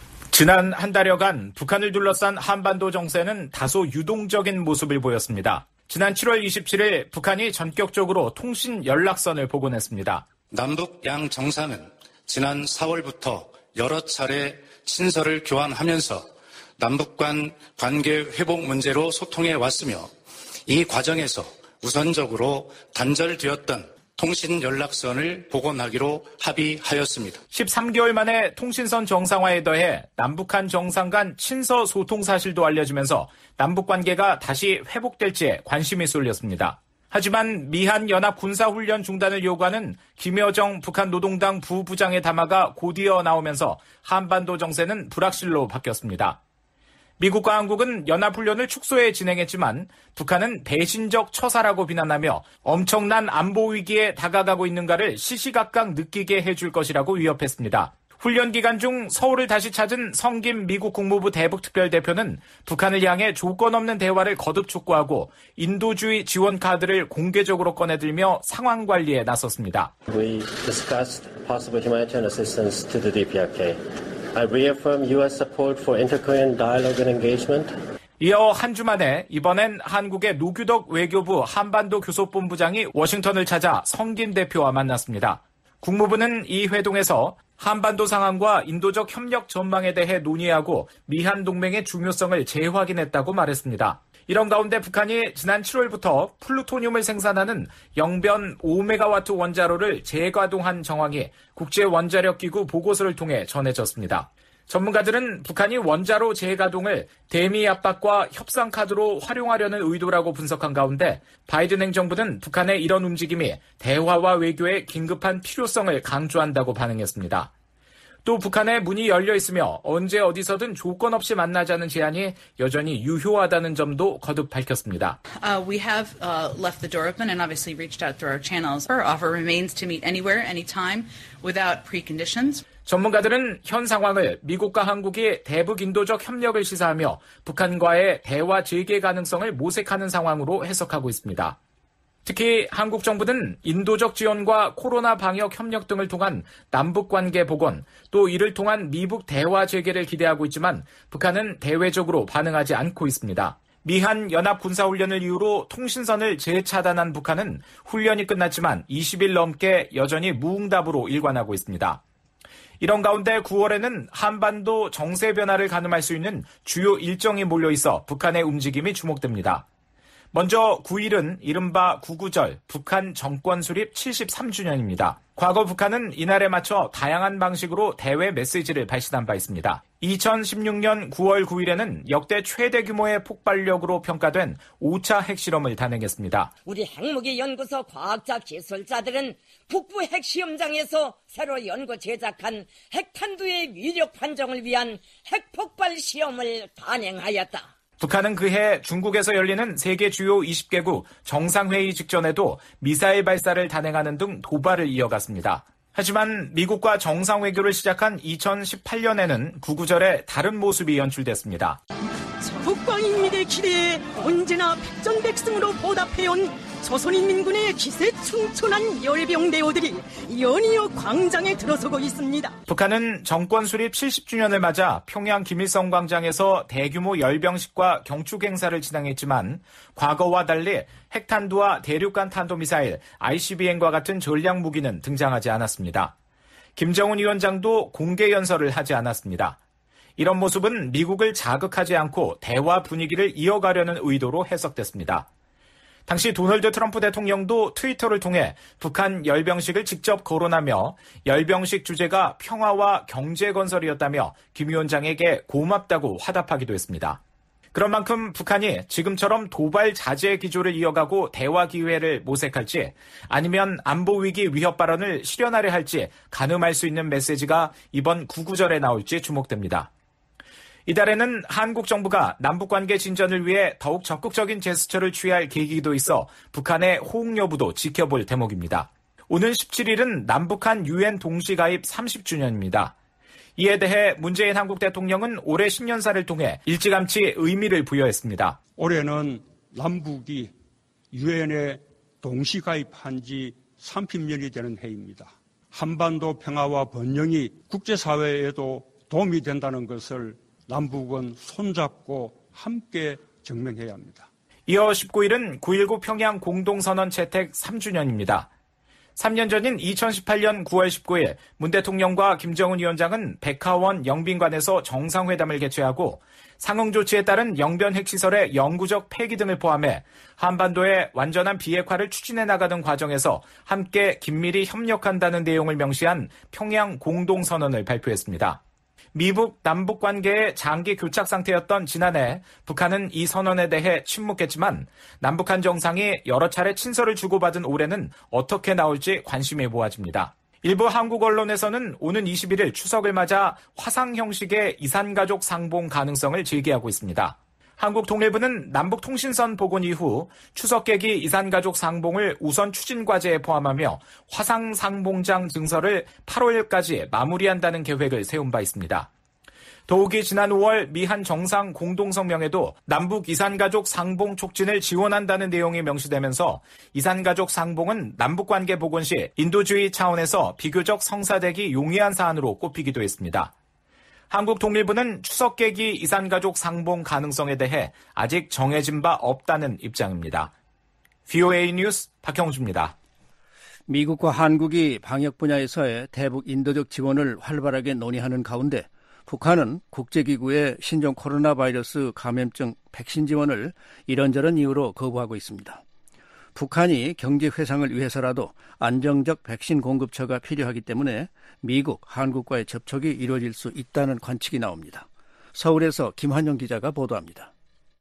지난 한 달여간 북한을 둘러싼 한반도 정세는 다소 유동적인 모습을 보였습니다. 지난 칠월 이십칠일 북한이 전격적으로 통신 연락선을 복원했습니다.
남북 양 정상은 지난 사월부터 여러 차례 친서를 교환하면서 남북 간 관계 회복 문제로 소통해 왔으며 이 과정에서 우선적으로 단절되었던 통신 연락선을 복원하기로 합의하였습니다.
십삼 개월 만에 통신선 정상화에 더해 남북한 정상 간 친서 소통 사실도 알려지면서 남북 관계가 다시 회복될지에 관심이 쏠렸습니다. 하지만 미한 연합 군사훈련 중단을 요구하는 김여정 북한 노동당 부부장의 담화가 곧이어 나오면서 한반도 정세는 불확실로 바뀌었습니다. 미국과 한국은 연합훈련을 축소해 진행했지만 북한은 배신적 처사라고 비난하며 엄청난 안보 위기에 다가가고 있는가를 시시각각 느끼게 해줄 것이라고 위협했습니다. 훈련 기간 중 서울을 다시 찾은 성김 미국 국무부 대북특별대표는 북한을 향해 조건 없는 대화를 거듭 촉구하고 인도주의 지원 카드를 공개적으로 꺼내들며 상황 관리에 나섰습니다.
We discussed possible humanitarian assistance to the 디피아르케이. I reaffirm 유에스 support for inter-Korean dialogue and engagement.
이어 한 주 만에 이번엔 한국의 노규덕 외교부 한반도 교섭본부장이 워싱턴을 찾아 성김 대표와 만났습니다. 국무부는 이 회동에서 한반도 상황과 인도적 협력 전망에 대해 논의하고 미한 동맹의 중요성을 재확인했다고 말했습니다. 이런 가운데 북한이 지난 칠월부터 플루토늄을 생산하는 영변 오 메가와트 원자로를 재가동한 정황이 국제원자력기구 보고서를 통해 전해졌습니다. 전문가들은 북한이 원자로 재가동을 대미 압박과 협상 카드로 활용하려는 의도라고 분석한 가운데 바이든 행정부는 북한의 이런 움직임이 대화와 외교의 긴급한 필요성을 강조한다고 반응했습니다. 또 북한의 문이 열려 있으며 언제 어디서든 조건 없이 만나자는 제안이 여전히 유효하다는 점도 거듭 밝혔습니다.
Uh, we have uh, left the door open and obviously reached out through our channels. Our offer remains to meet anywhere, anytime, without preconditions.
전문가들은 현 상황을 미국과 한국이 대북 인도적 협력을 시사하며 북한과의 대화 재개 가능성을 모색하는 상황으로 해석하고 있습니다. 특히 한국 정부는 인도적 지원과 코로나 방역 협력 등을 통한 남북 관계 복원, 또 이를 통한 미북 대화 재개를 기대하고 있지만 북한은 대외적으로 반응하지 않고 있습니다. 미한 연합 군사훈련을 이유로 통신선을 재차단한 북한은 훈련이 끝났지만 이십 일 넘게 여전히 무응답으로 일관하고 있습니다. 이런 가운데 구월에는 한반도 정세 변화를 가늠할 수 있는 주요 일정이 몰려있어 북한의 움직임이 주목됩니다. 먼저 구일은 이른바 구구절 북한 정권 수립 칠십삼 주년입니다. 과거 북한은 이날에 맞춰 다양한 방식으로 대외 메시지를 발신한 바 있습니다. 이천십육년 구월 구일에는 역대 최대 규모의 폭발력으로 평가된 오 차 핵실험을 단행했습니다.
우리 핵무기 연구소 과학자 기술자들은 북부 핵시험장에서 새로 연구 제작한 핵탄두의 위력 판정을 위한 핵폭발 시험을 단행하였다.
북한은 그해 중국에서 열리는 세계 주요 이십 개국 정상회의 직전에도 미사일 발사를 단행하는 등 도발을 이어갔습니다. 하지만 미국과 정상외교를 시작한 이천십팔년에는 구구절에 다른 모습이 연출됐습니다.
북과 인민의 기대에 언제나 백전백승으로 보답해온 조선인민군의 기세충천한 열병대오들이 연이어 광장에 들어서고 있습니다.
북한은 정권 수립 칠십 주년을 맞아 평양 김일성 광장에서 대규모 열병식과 경축 행사를 진행했지만 과거와 달리 핵탄두와 대륙간 탄도미사일, 아이씨비엠과 같은 전략 무기는 등장하지 않았습니다. 김정은 위원장도 공개 연설을 하지 않았습니다. 이런 모습은 미국을 자극하지 않고 대화 분위기를 이어가려는 의도로 해석됐습니다. 당시 도널드 트럼프 대통령도 트위터를 통해 북한 열병식을 직접 거론하며 열병식 주제가 평화와 경제 건설이었다며 김 위원장에게 고맙다고 화답하기도 했습니다. 그런 만큼 북한이 지금처럼 도발 자제 기조를 이어가고 대화 기회를 모색할지 아니면 안보 위기 위협 발언을 실현하려 할지 가늠할 수 있는 메시지가 이번 구구절에 나올지 주목됩니다. 이달에는 한국 정부가 남북관계 진전을 위해 더욱 적극적인 제스처를 취할 계기도 있어 북한의 호응 여부도 지켜볼 대목입니다. 오는 십칠일은 남북한 유엔 동시가입 삼십 주년입니다. 이에 대해 문재인 한국 대통령은 올해 신년사를 통해 일찌감치 의미를 부여했습니다.
올해는 남북이 유엔에 동시가입한 지 삼십 년이 되는 해입니다. 한반도 평화와 번영이 국제사회에도 도움이 된다는 것을 남북은 손잡고 함께 증명해야 합니다.
이어 십구일은 구일구 평양 공동선언 채택 삼 주년입니다. 삼 년 전인 이천십팔년 구월 십구일 문 대통령과 김정은 위원장은 백하원 영빈관에서 정상회담을 개최하고 상응 조치에 따른 영변 핵시설의 영구적 폐기 등을 포함해 한반도의 완전한 비핵화를 추진해 나가는 과정에서 함께 긴밀히 협력한다는 내용을 명시한 평양 공동선언을 발표했습니다. 미북 남북 관계의 장기 교착 상태였던 지난해 북한은 이 선언에 대해 침묵했지만 남북한 정상이 여러 차례 친서를 주고받은 올해는 어떻게 나올지 관심이 모아집니다. 일부 한국 언론에서는 오는 이십일일 추석을 맞아 화상 형식의 이산가족 상봉 가능성을 제기하고 있습니다. 한국통일부는 남북통신선 복원 이후 추석 계기 이산가족 상봉을 우선 추진 과제에 포함하며 화상 상봉장 증서를 팔월까지 마무리한다는 계획을 세운 바 있습니다. 더욱이 지난 오월 미한 정상 공동성명에도 남북 이산가족 상봉 촉진을 지원한다는 내용이 명시되면서 이산가족 상봉은 남북관계 복원 시 인도주의 차원에서 비교적 성사되기 용이한 사안으로 꼽히기도 했습니다. 한국통일부는 추석 계기 이산가족 상봉 가능성에 대해 아직 정해진 바 없다는 입장입니다. 브이오에이 뉴스 박형주입니다.
미국과 한국이 방역 분야에서의 대북 인도적 지원을 활발하게 논의하는 가운데 북한은 국제기구의 신종 코로나 바이러스 감염증 백신 지원을 이런저런 이유로 거부하고 있습니다. 북한이 경제 회상을 위해서라도 안정적 백신 공급처가 필요하기 때문에 미국, 한국과의 접촉이 이루어질 수 있다는 관측이 나옵니다. 서울에서 김환영 기자가 보도합니다.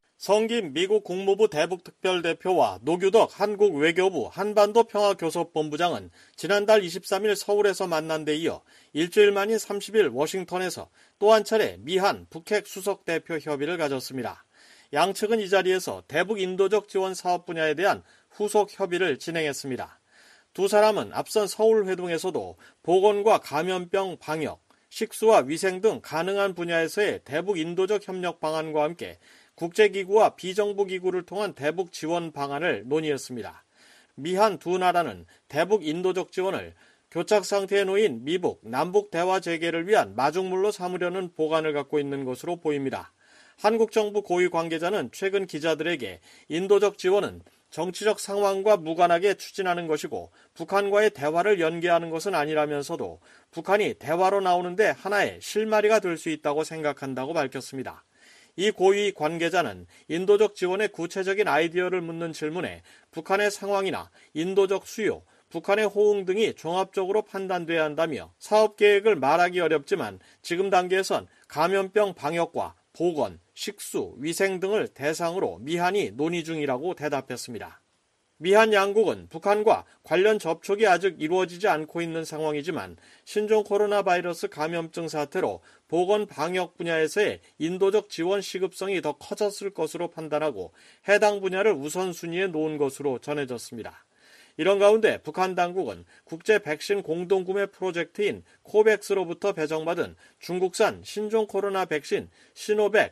성김 미국 국무부 대북특별대표와 노규덕 한국 외교부 한반도 평화교섭본부장은 지난달 이십삼일 서울에서 만난 데 이어 일주일 만인 삼십일 워싱턴에서 또 한 차례 미한 북핵 수석대표 협의를 가졌습니다. 양측은 이 자리에서 대북 인도적 지원 사업 분야에 대한 후속 협의를 진행했습니다. 두 사람은 앞선 서울 회동에서도 보건과 감염병 방역, 식수와 위생 등 가능한 분야에서의 대북 인도적 협력 방안과 함께 국제기구와 비정부기구를 통한 대북 지원 방안을 논의했습니다. 미한 두 나라는 대북 인도적 지원을 교착 상태에 놓인 미북, 남북 대화 재개를 위한 마중물로 삼으려는 보관을 갖고 있는 것으로 보입니다. 한국 정부 고위 관계자는 최근 기자들에게 인도적 지원은 정치적 상황과 무관하게 추진하는 것이고 북한과의 대화를 연계하는 것은 아니라면서도 북한이 대화로 나오는데 하나의 실마리가 될 수 있다고 생각한다고 밝혔습니다. 이 고위 관계자는 인도적 지원의 구체적인 아이디어를 묻는 질문에 북한의 상황이나 인도적 수요, 북한의 호응 등이 종합적으로 판단돼야 한다며 사업 계획을 말하기 어렵지만 지금 단계에선 감염병 방역과 보건, 식수, 위생 등을 대상으로 미한이 논의 중이라고 대답했습니다. 미한 양국은 북한과 관련 접촉이 아직 이루어지지 않고 있는 상황이지만 신종 코로나 바이러스 감염증 사태로 보건 방역 분야에서의 인도적 지원 시급성이 더 커졌을 것으로 판단하고 해당 분야를 우선순위에 놓은 것으로 전해졌습니다. 이런 가운데 북한 당국은 국제 백신 공동구매 프로젝트인 코백스로부터 배정받은 중국산 신종 코로나 백신 시노백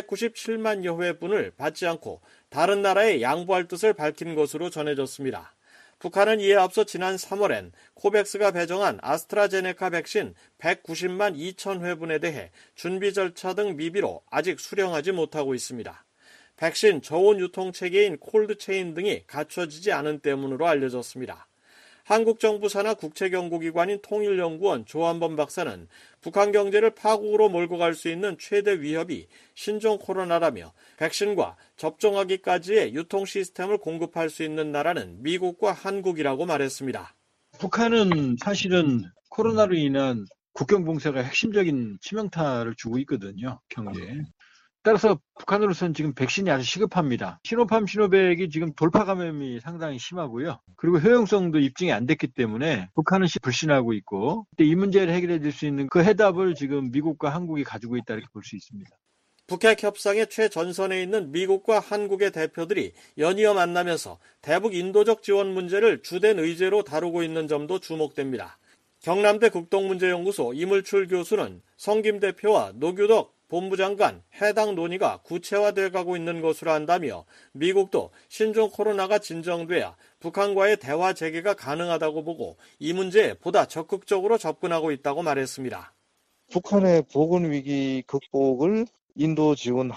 이백구십칠만여 회분을 받지 않고 다른 나라에 양보할 뜻을 밝힌 것으로 전해졌습니다. 북한은 이에 앞서 지난 삼월엔 코백스가 배정한 아스트라제네카 백신 백구십만 이천 회분에 대해 준비 절차 등 미비로 아직 수령하지 못하고 있습니다. 백신 저온 유통체계인 콜드체인 등이 갖춰지지 않은 때문으로 알려졌습니다. 한국 정부 산하 국책연구기관인 통일연구원 조한범 박사는 북한 경제를 파국으로 몰고 갈 수 있는 최대 위협이 신종 코로나라며 백신과 접종하기까지의 유통 시스템을 공급할 수 있는 나라는 미국과 한국이라고 말했습니다.
북한은 사실은 코로나로 인한 국경 봉쇄가 핵심적인 치명타를 주고 있거든요, 경제에. 따라서 북한으로서는 지금 백신이 아주 시급합니다. 시노팜, 시노백이 지금 돌파 감염이 상당히 심하고요. 그리고 효용성도 입증이 안 됐기 때문에 북한은 불신하고 있고 이 문제를 해결해 줄 수 있는 그 해답을 지금 미국과 한국이 가지고 있다 이렇게 볼 수 있습니다.
북핵 협상의 최전선에 있는 미국과 한국의 대표들이 연이어 만나면서 대북 인도적 지원 문제를 주된 의제로 다루고 있는 점도 주목됩니다. 경남대 국동문제연구소 이물출 교수는 성김 대표와 노규덕 본부장간 해당 논의가 구체화돼 가고 있는 것으로 안다며 미국도 신종 코로나가 진정돼야 북한과의 대화 재개가 가능하다고 보고 이 문제에 보다 적극적으로 접근하고 있다고 말했습니다.
북한의 보건위기 극복을 인도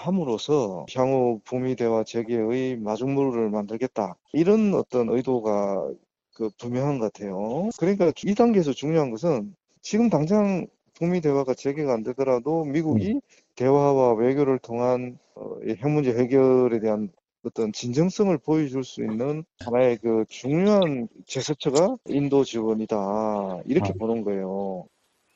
지원함으로써 향후 북미 대화 재개의 마중물을 만들겠다. 이런 어떤 의도가 그 분명한 것 같아요. 그러니까 이 단계에서 중요한 것은 지금 당장 북미 대화가 재개가 안 되더라도 미국이 대화와 외교를 통한 어, 핵 문제 해결에 대한 어떤 진정성을 보여줄 수 있는 하나의 그 중요한 제스처가 인도 지원이다. 이렇게 아. 보는 거예요.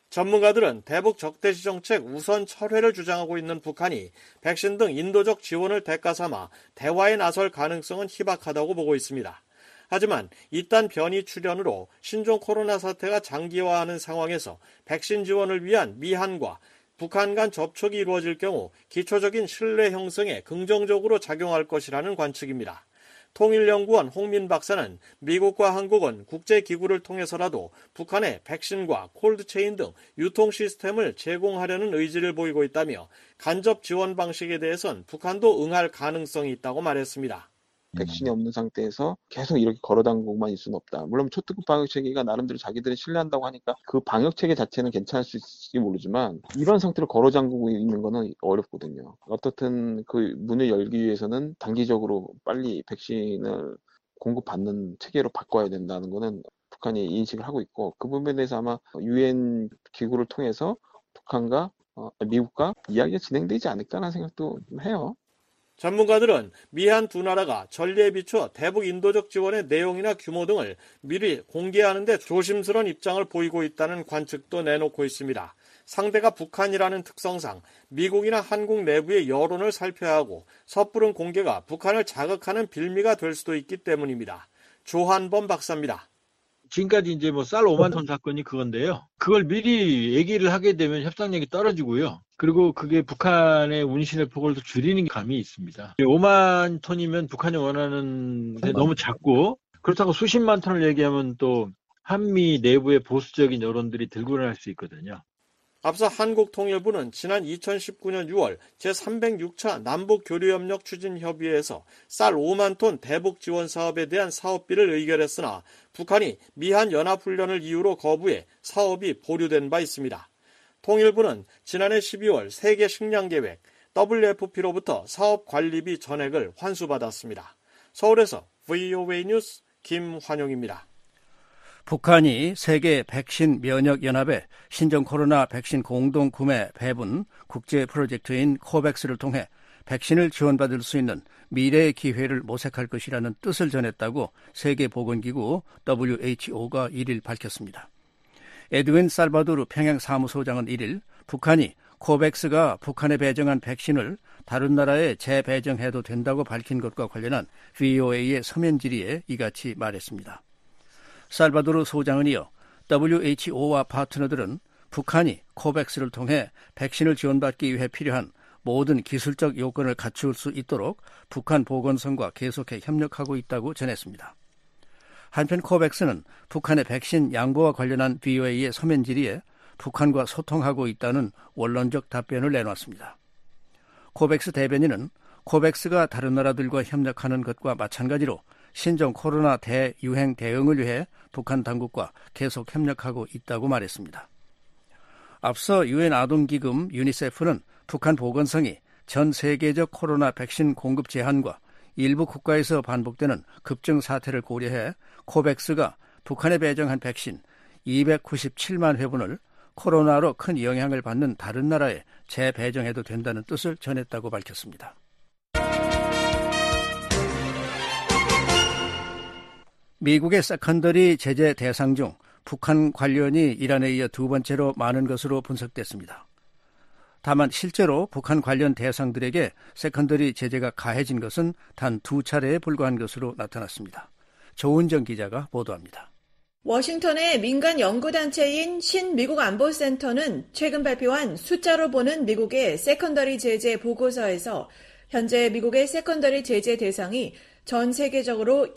전문가들은 대북 적대시 정책 우선 철회를 주장하고 있는 북한이 백신 등 인도적 지원을 대가 삼아 대화에 나설 가능성은 희박하다고 보고 있습니다. 하지만 이딴 변이 출현으로 신종 코로나 사태가 장기화하는 상황에서 백신 지원을 위한 미한과 북한 간 접촉이 이루어질 경우 기초적인 신뢰 형성에 긍정적으로 작용할 것이라는 관측입니다. 통일연구원 홍민 박사는 미국과 한국은 국제기구를 통해서라도 북한에 백신과 콜드체인 등 유통 시스템을 제공하려는 의지를 보이고 있다며 간접 지원 방식에 대해선 북한도 응할 가능성이 있다고 말했습니다.
백신이 없는 상태에서 계속 이렇게 걸어당기고만 있을 수는 없다. 물론 초특급 방역체계가 나름대로 자기들이 신뢰한다고 하니까 그 방역체계 자체는 괜찮을 수 있을지 모르지만 이런 상태로 걸어당기고 있는 거는 어렵거든요. 어떻든 그 문을 열기 위해서는 단기적으로 빨리 백신을 공급받는 체계로 바꿔야 된다는 거는 북한이 인식을 하고 있고 그 부분에 대해서 아마 유엔 기구를 통해서 북한과 어, 미국과 이야기가 진행되지 않을까라는 생각도 해요.
전문가들은 미한 두 나라가 전례에 비춰 대북 인도적 지원의 내용이나 규모 등을 미리 공개하는 데 조심스러운 입장을 보이고 있다는 관측도 내놓고 있습니다. 상대가 북한이라는 특성상 미국이나 한국 내부의 여론을 살펴야 하고 섣부른 공개가 북한을 자극하는 빌미가 될 수도 있기 때문입니다. 조한범 박사입니다.
지금까지 이제 뭐 쌀 오만 톤 사건이 그건데요. 그걸 미리 얘기를 하게 되면 협상력이 떨어지고요. 그리고 그게 북한의 운신의 폭을 더 줄이는 감이 있습니다. 오만 톤이면 북한이 원하는 데 너무 작고 그렇다고 수십만 톤을 얘기하면 또 한미 내부의 보수적인 여론들이 들고 일어날 수 있거든요.
앞서 한국통일부는 지난 이천십구년 유월 제삼백육 차 남북교류협력 추진협의회에서 쌀 오만 톤 대북 지원 사업에 대한 사업비를 의결했으나 북한이 미한 연합훈련을 이유로 거부해 사업이 보류된 바 있습니다. 통일부는 지난해 십이월 세계식량계획 더블유에프피로부터 사업관리비 전액을 환수받았습니다. 서울에서 브이오에이 뉴스 김환용입니다.
북한이 세계 백신 면역 연합의 신종 코로나 백신 공동 구매 배분 국제 프로젝트인 코백스를 통해 백신을 지원받을 수 있는 미래의 기회를 모색할 것이라는 뜻을 전했다고 세계보건기구 더블유에이치오가 일일 밝혔습니다. 에드윈 살바도르 평양사무소장은 일일 북한이 코백스가 북한에 배정한 백신을 다른 나라에 재배정해도 된다고 밝힌 것과 관련한 브이오에이의 서면 질의에 이같이 말했습니다. 살바도르 소장은 이어 더블유에이치오와 파트너들은 북한이 코백스를 통해 백신을 지원받기 위해 필요한 모든 기술적 요건을 갖출 수 있도록 북한 보건성과 계속해 협력하고 있다고 전했습니다. 한편 코백스는 북한의 백신 양보와 관련한 브이오에이의 서면 질의에 북한과 소통하고 있다는 원론적 답변을 내놨습니다. 코백스 대변인은 코백스가 다른 나라들과 협력하는 것과 마찬가지로 신종 코로나 대유행 대응을 위해 북한 당국과 계속 협력하고 있다고 말했습니다. 앞서 유엔 아동기금 유니세프는 북한 보건성이 전 세계적 코로나 백신 공급 제한과 일부 국가에서 반복되는 급증 사태를 고려해 코백스가 북한에 배정한 백신 이백구십칠만 회분을 코로나로 큰 영향을 받는 다른 나라에 재배정해도 된다는 뜻을 전했다고 밝혔습니다. 미국의 세컨더리 제재 대상 중 북한 관련이 이란에 이어 두 번째로 많은 것으로 분석됐습니다. 다만 실제로 북한 관련 대상들에게 세컨더리 제재가 가해진 것은 단 두 차례에 불과한 것으로 나타났습니다. 조은정 기자가 보도합니다.
워싱턴의 민간 연구단체인 신미국 안보센터는 최근 발표한 숫자로 보는 미국의 세컨더리 제재 보고서에서 현재 미국의 세컨더리 제재 대상이 전 세계적으로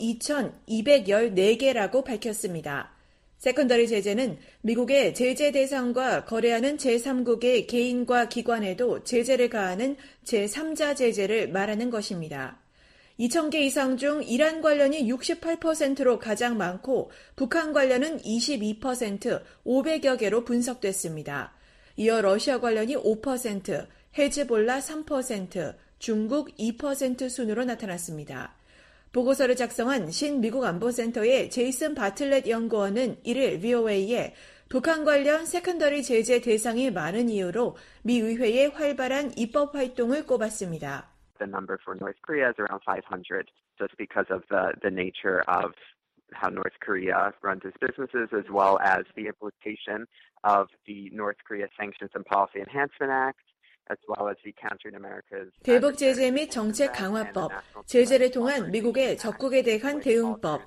이천이백십사 개라고 밝혔습니다. 세컨더리 제재는 미국의 제재 대상과 거래하는 제삼국의 개인과 기관에도 제재를 가하는 제삼자 제재를 말하는 것입니다. 이천 개 이상 중 이란 관련이 육십팔 퍼센트로 가장 많고 북한 관련은 이십이 퍼센트, 오백여 개로 분석됐습니다. 이어 러시아 관련이 오 퍼센트, 헤즈볼라 삼 퍼센트, 중국 이 퍼센트 순으로 나타났습니다. 보고서를 작성한 신미국 안보센터의 제이슨 바틀렛 연구원은 일일 브이오에이에 북한 관련 세컨더리 제재 대상이 많은 이유로 미 의회의 활발한 입법 활동을 꼽았습니다.
The number for North Korea is around five hundred, just because of the, the nature of how North Korea runs its businesses, as well as the implication of the North Korea Sanctions and Policy Enhancement Act, as well as the Countering America's
대북 제재 및 정책 강화법, 제재를 통한 미국의 적국에 대한 대응법,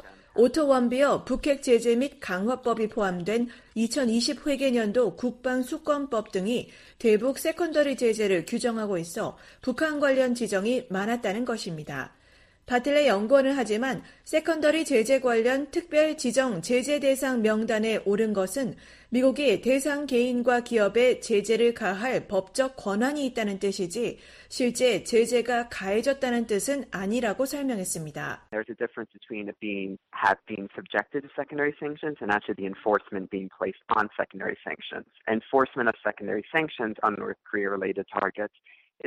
오토원비어 북핵 제재 및 강화법이 포함된 이천이십 회계년도 국방수권법 등이 대북 세컨더리 제재를 규정하고 있어 북한 관련 지정이 많았다는 것입니다. 바틀렛 연구원은 하지만 세컨더리 제재 관련 특별 지정 제재 대상 명단에 오른 것은 미국이 대상 개인과 기업에 제재를 가할 법적 권한이 있다는 뜻이지 실제 제재가 가해졌다는 뜻은 아니라고 설명했습니다.
There's a difference between it being have been subjected to secondary sanctions and actually the enforcement being placed on secondary sanctions. Enforcement of secondary sanctions on North Korea-related targets.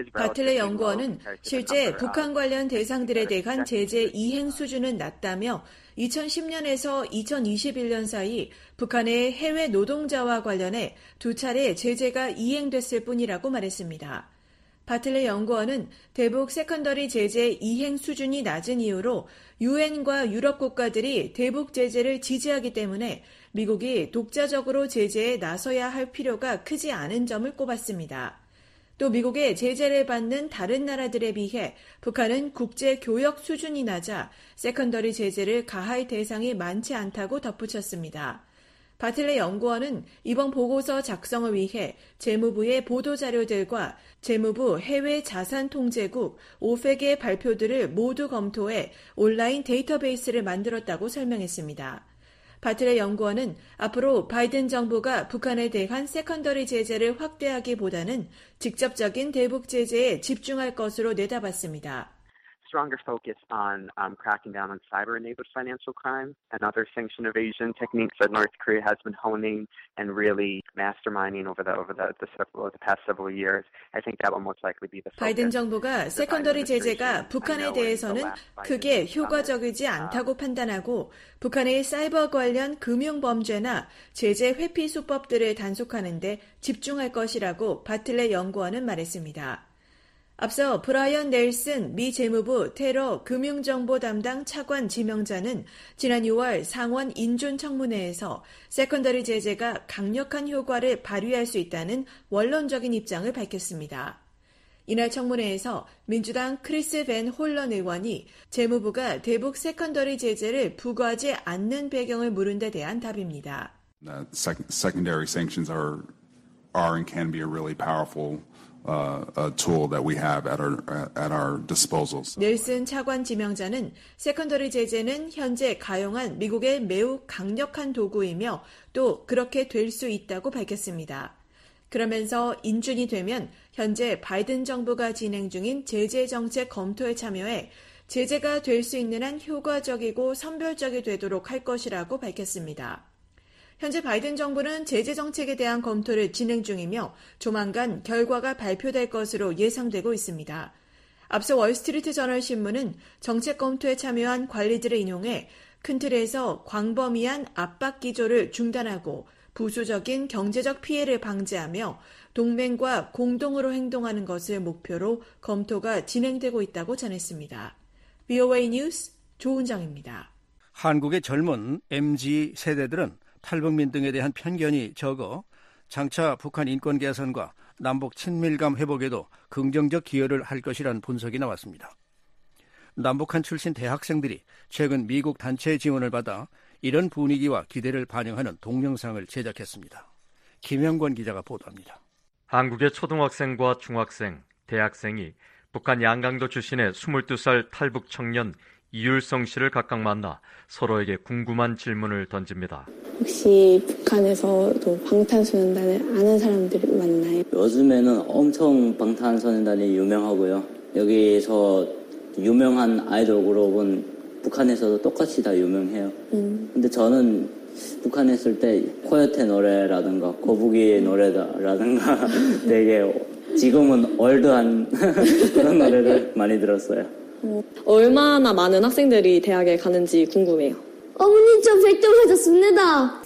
바틀렛 연구원은 실제 북한 관련 대상들에 대한 제재 이행 수준은 낮다며 이천십 년에서 이천이십일 년 사이 북한의 해외 노동자와 관련해 두 차례 제재가 이행됐을 뿐이라고 말했습니다. 바틀렛 연구원은 대북 세컨더리 제재 이행 수준이 낮은 이유로 유엔과 유럽 국가들이 대북 제재를 지지하기 때문에 미국이 독자적으로 제재에 나서야 할 필요가 크지 않은 점을 꼽았습니다. 또 미국의 제재를 받는 다른 나라들에 비해 북한은 국제 교역 수준이 낮아 세컨더리 제재를 가할 대상이 많지 않다고 덧붙였습니다. 바틀렛 연구원은 이번 보고서 작성을 위해 재무부의 보도자료들과 재무부 해외 자산 통제국 오펙의 발표들을 모두 검토해 온라인 데이터베이스를 만들었다고 설명했습니다. 바틀렛 연구원은 앞으로 바이든 정부가 북한에 대한 세컨더리 제재를 확대하기보다는 직접적인 대북 제재에 집중할 것으로 내다봤습니다.
stronger focus on um, cracking down on cyber-enabled financial crime and other sanction evasion techniques that North Korea has been honing and really masterminding over the over the, the, several, the past several years. I think that will most likely be the focus.
바이든 정부가 세컨더리 제재가 북한에 대해서는 크게 효과적이지 않다고 판단하고 북한의 사이버 관련 금융 범죄나 제재 회피 수법들을 단속하는 데 집중할 것이라고 바틀레 연구원은 말했습니다. 앞서 브라이언 넬슨 미 재무부 테러 금융정보 담당 차관 지명자는 지난 유월 상원 인준 청문회에서 세컨더리 제재가 강력한 효과를 발휘할 수 있다는 원론적인 입장을 밝혔습니다. 이날 청문회에서 민주당 크리스 벤 홀런 의원이 재무부가 대북 세컨더리 제재를 부과하지 않는 배경을 물은 데 대한 답입니다.
Uh, secondary sanctions are, are and can be a really powerful Uh, a tool that we have at our at our disposal.
넬슨 차관 지명자는 세컨더리 제재는 현재 가용한 미국의 매우 강력한 도구이며 또 그렇게 될 수 있다고 밝혔습니다. 그러면서 인준이 되면 현재 바이든 정부가 진행 중인 제재 정책 검토에 참여해 제재가 될 수 있는 한 효과적이고 선별적이 되도록 할 것이라고 밝혔습니다. 현재 바이든 정부는 제재 정책에 대한 검토를 진행 중이며 조만간 결과가 발표될 것으로 예상되고 있습니다. 앞서 월스트리트 저널 신문은 정책 검토에 참여한 관리들을 인용해 큰 틀에서 광범위한 압박 기조를 중단하고 부수적인 경제적 피해를 방지하며 동맹과 공동으로 행동하는 것을 목표로 검토가 진행되고 있다고 전했습니다. 브이오에이 뉴스 조은정입니다.
한국의 젊은 엠지 세대들은 탈북민 등에 대한 편견이 적어 장차 북한 인권 개선과 남북 친밀감 회복에도 긍정적 기여를 할 것이란 분석이 나왔습니다. 남북한 출신 대학생들이 최근 미국 단체 지원을 받아 이런 분위기와 기대를 반영하는 동영상을 제작했습니다. 김영권 기자가 보도합니다.
한국의 초등학생과 중학생, 대학생이 북한 양강도 출신의 스물두 살 탈북 청년 이율성 씨를 각각 만나 서로에게 궁금한 질문을 던집니다.
혹시 북한에서도 방탄소년단을 아는 사람들이 많나요?
요즘에는 엄청 방탄소년단이 유명하고요. 여기서 유명한 아이돌 그룹은 북한에서도 똑같이 다 유명해요. 음. 근데 저는 북한에 있을 때 코요테 노래라든가 거북이 노래라든가 되게 지금은 올드한 그런 노래를 많이 들었어요.
어, 얼마나 많은 학생들이 대학에 가는지 궁금해요.
어머니 저 백점 맞았습니다.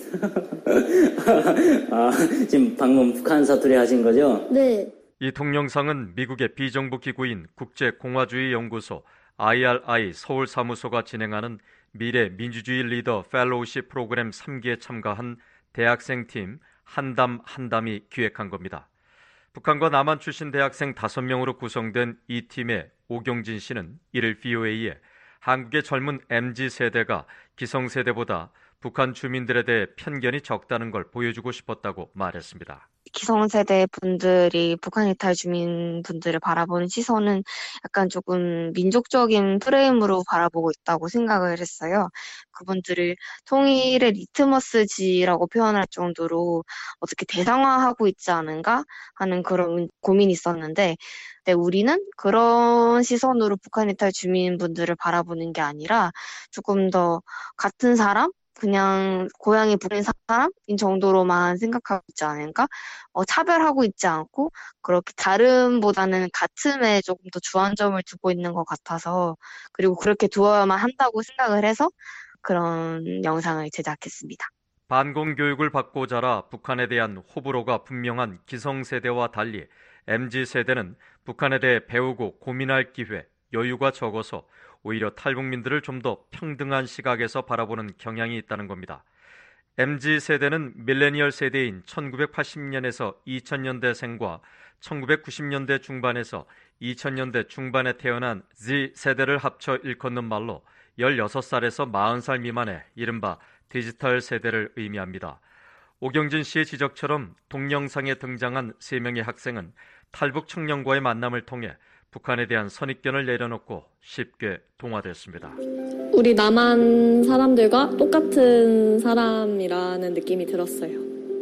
아, 지금 방금 북한 사투리 하신 거죠?
네.
이 동영상은 미국의 비정부 기구인 국제공화주의 연구소 아이알아이 서울 사무소가 진행하는 미래 민주주의 리더 펠로우십 프로그램 삼 기에 참가한 대학생팀 한담 한담이 기획한 겁니다. 북한과 남한 출신 대학생 다섯 명으로 구성된 이 팀의 오경진 씨는 이를 브이오에이에 한국의 젊은 엠지 세대가 기성세대보다 북한 주민들에 대해 편견이 적다는 걸 보여주고 싶었다고 말했습니다.
기성세대 분들이 북한 이탈 주민 분들을 바라보는 시선은 약간 조금 민족적인 프레임으로 바라보고 있다고 생각을 했어요. 그분들을 통일의 리트머스지라고 표현할 정도로 어떻게 대상화하고 있지 않은가 하는 그런 고민이 있었는데, 근데 우리는 그런 시선으로 북한 이탈 주민분들을 바라보는 게 아니라 조금 더 같은 사람? 그냥 고향이 북한 사람인 정도로만 생각하고 있지 않을까? 어, 차별하고 있지 않고 그렇게 다름보다는 같음에 조금 더 주안점을 두고 있는 것 같아서, 그리고 그렇게 두어야만 한다고 생각을 해서 그런 영상을 제작했습니다.
반공교육을 받고 자라 북한에 대한 호불호가 분명한 기성세대와 달리 엠지 세대는 북한에 대해 배우고 고민할 기회, 여유가 적어서 오히려 탈북민들을 좀 더 평등한 시각에서 바라보는 경향이 있다는 겁니다. 엠지 세대는 밀레니얼 세대인 천구백팔십 년에서 이천 년대생과 천구백구십 년대 중반에서 이천 년대 중반에 태어난 Z 세대를 합쳐 일컫는 말로 열여섯 살에서 마흔 살 미만의 이른바 디지털 세대를 의미합니다. 오경진 씨의 지적처럼 동영상에 등장한 세 명의 학생은 탈북 청년과의 만남을 통해 북한에 대한 선입견을 내려놓고 쉽게 동화됐습니다.
우리 남한 사람들과 똑같은 사람이라는 느낌이 들었어요.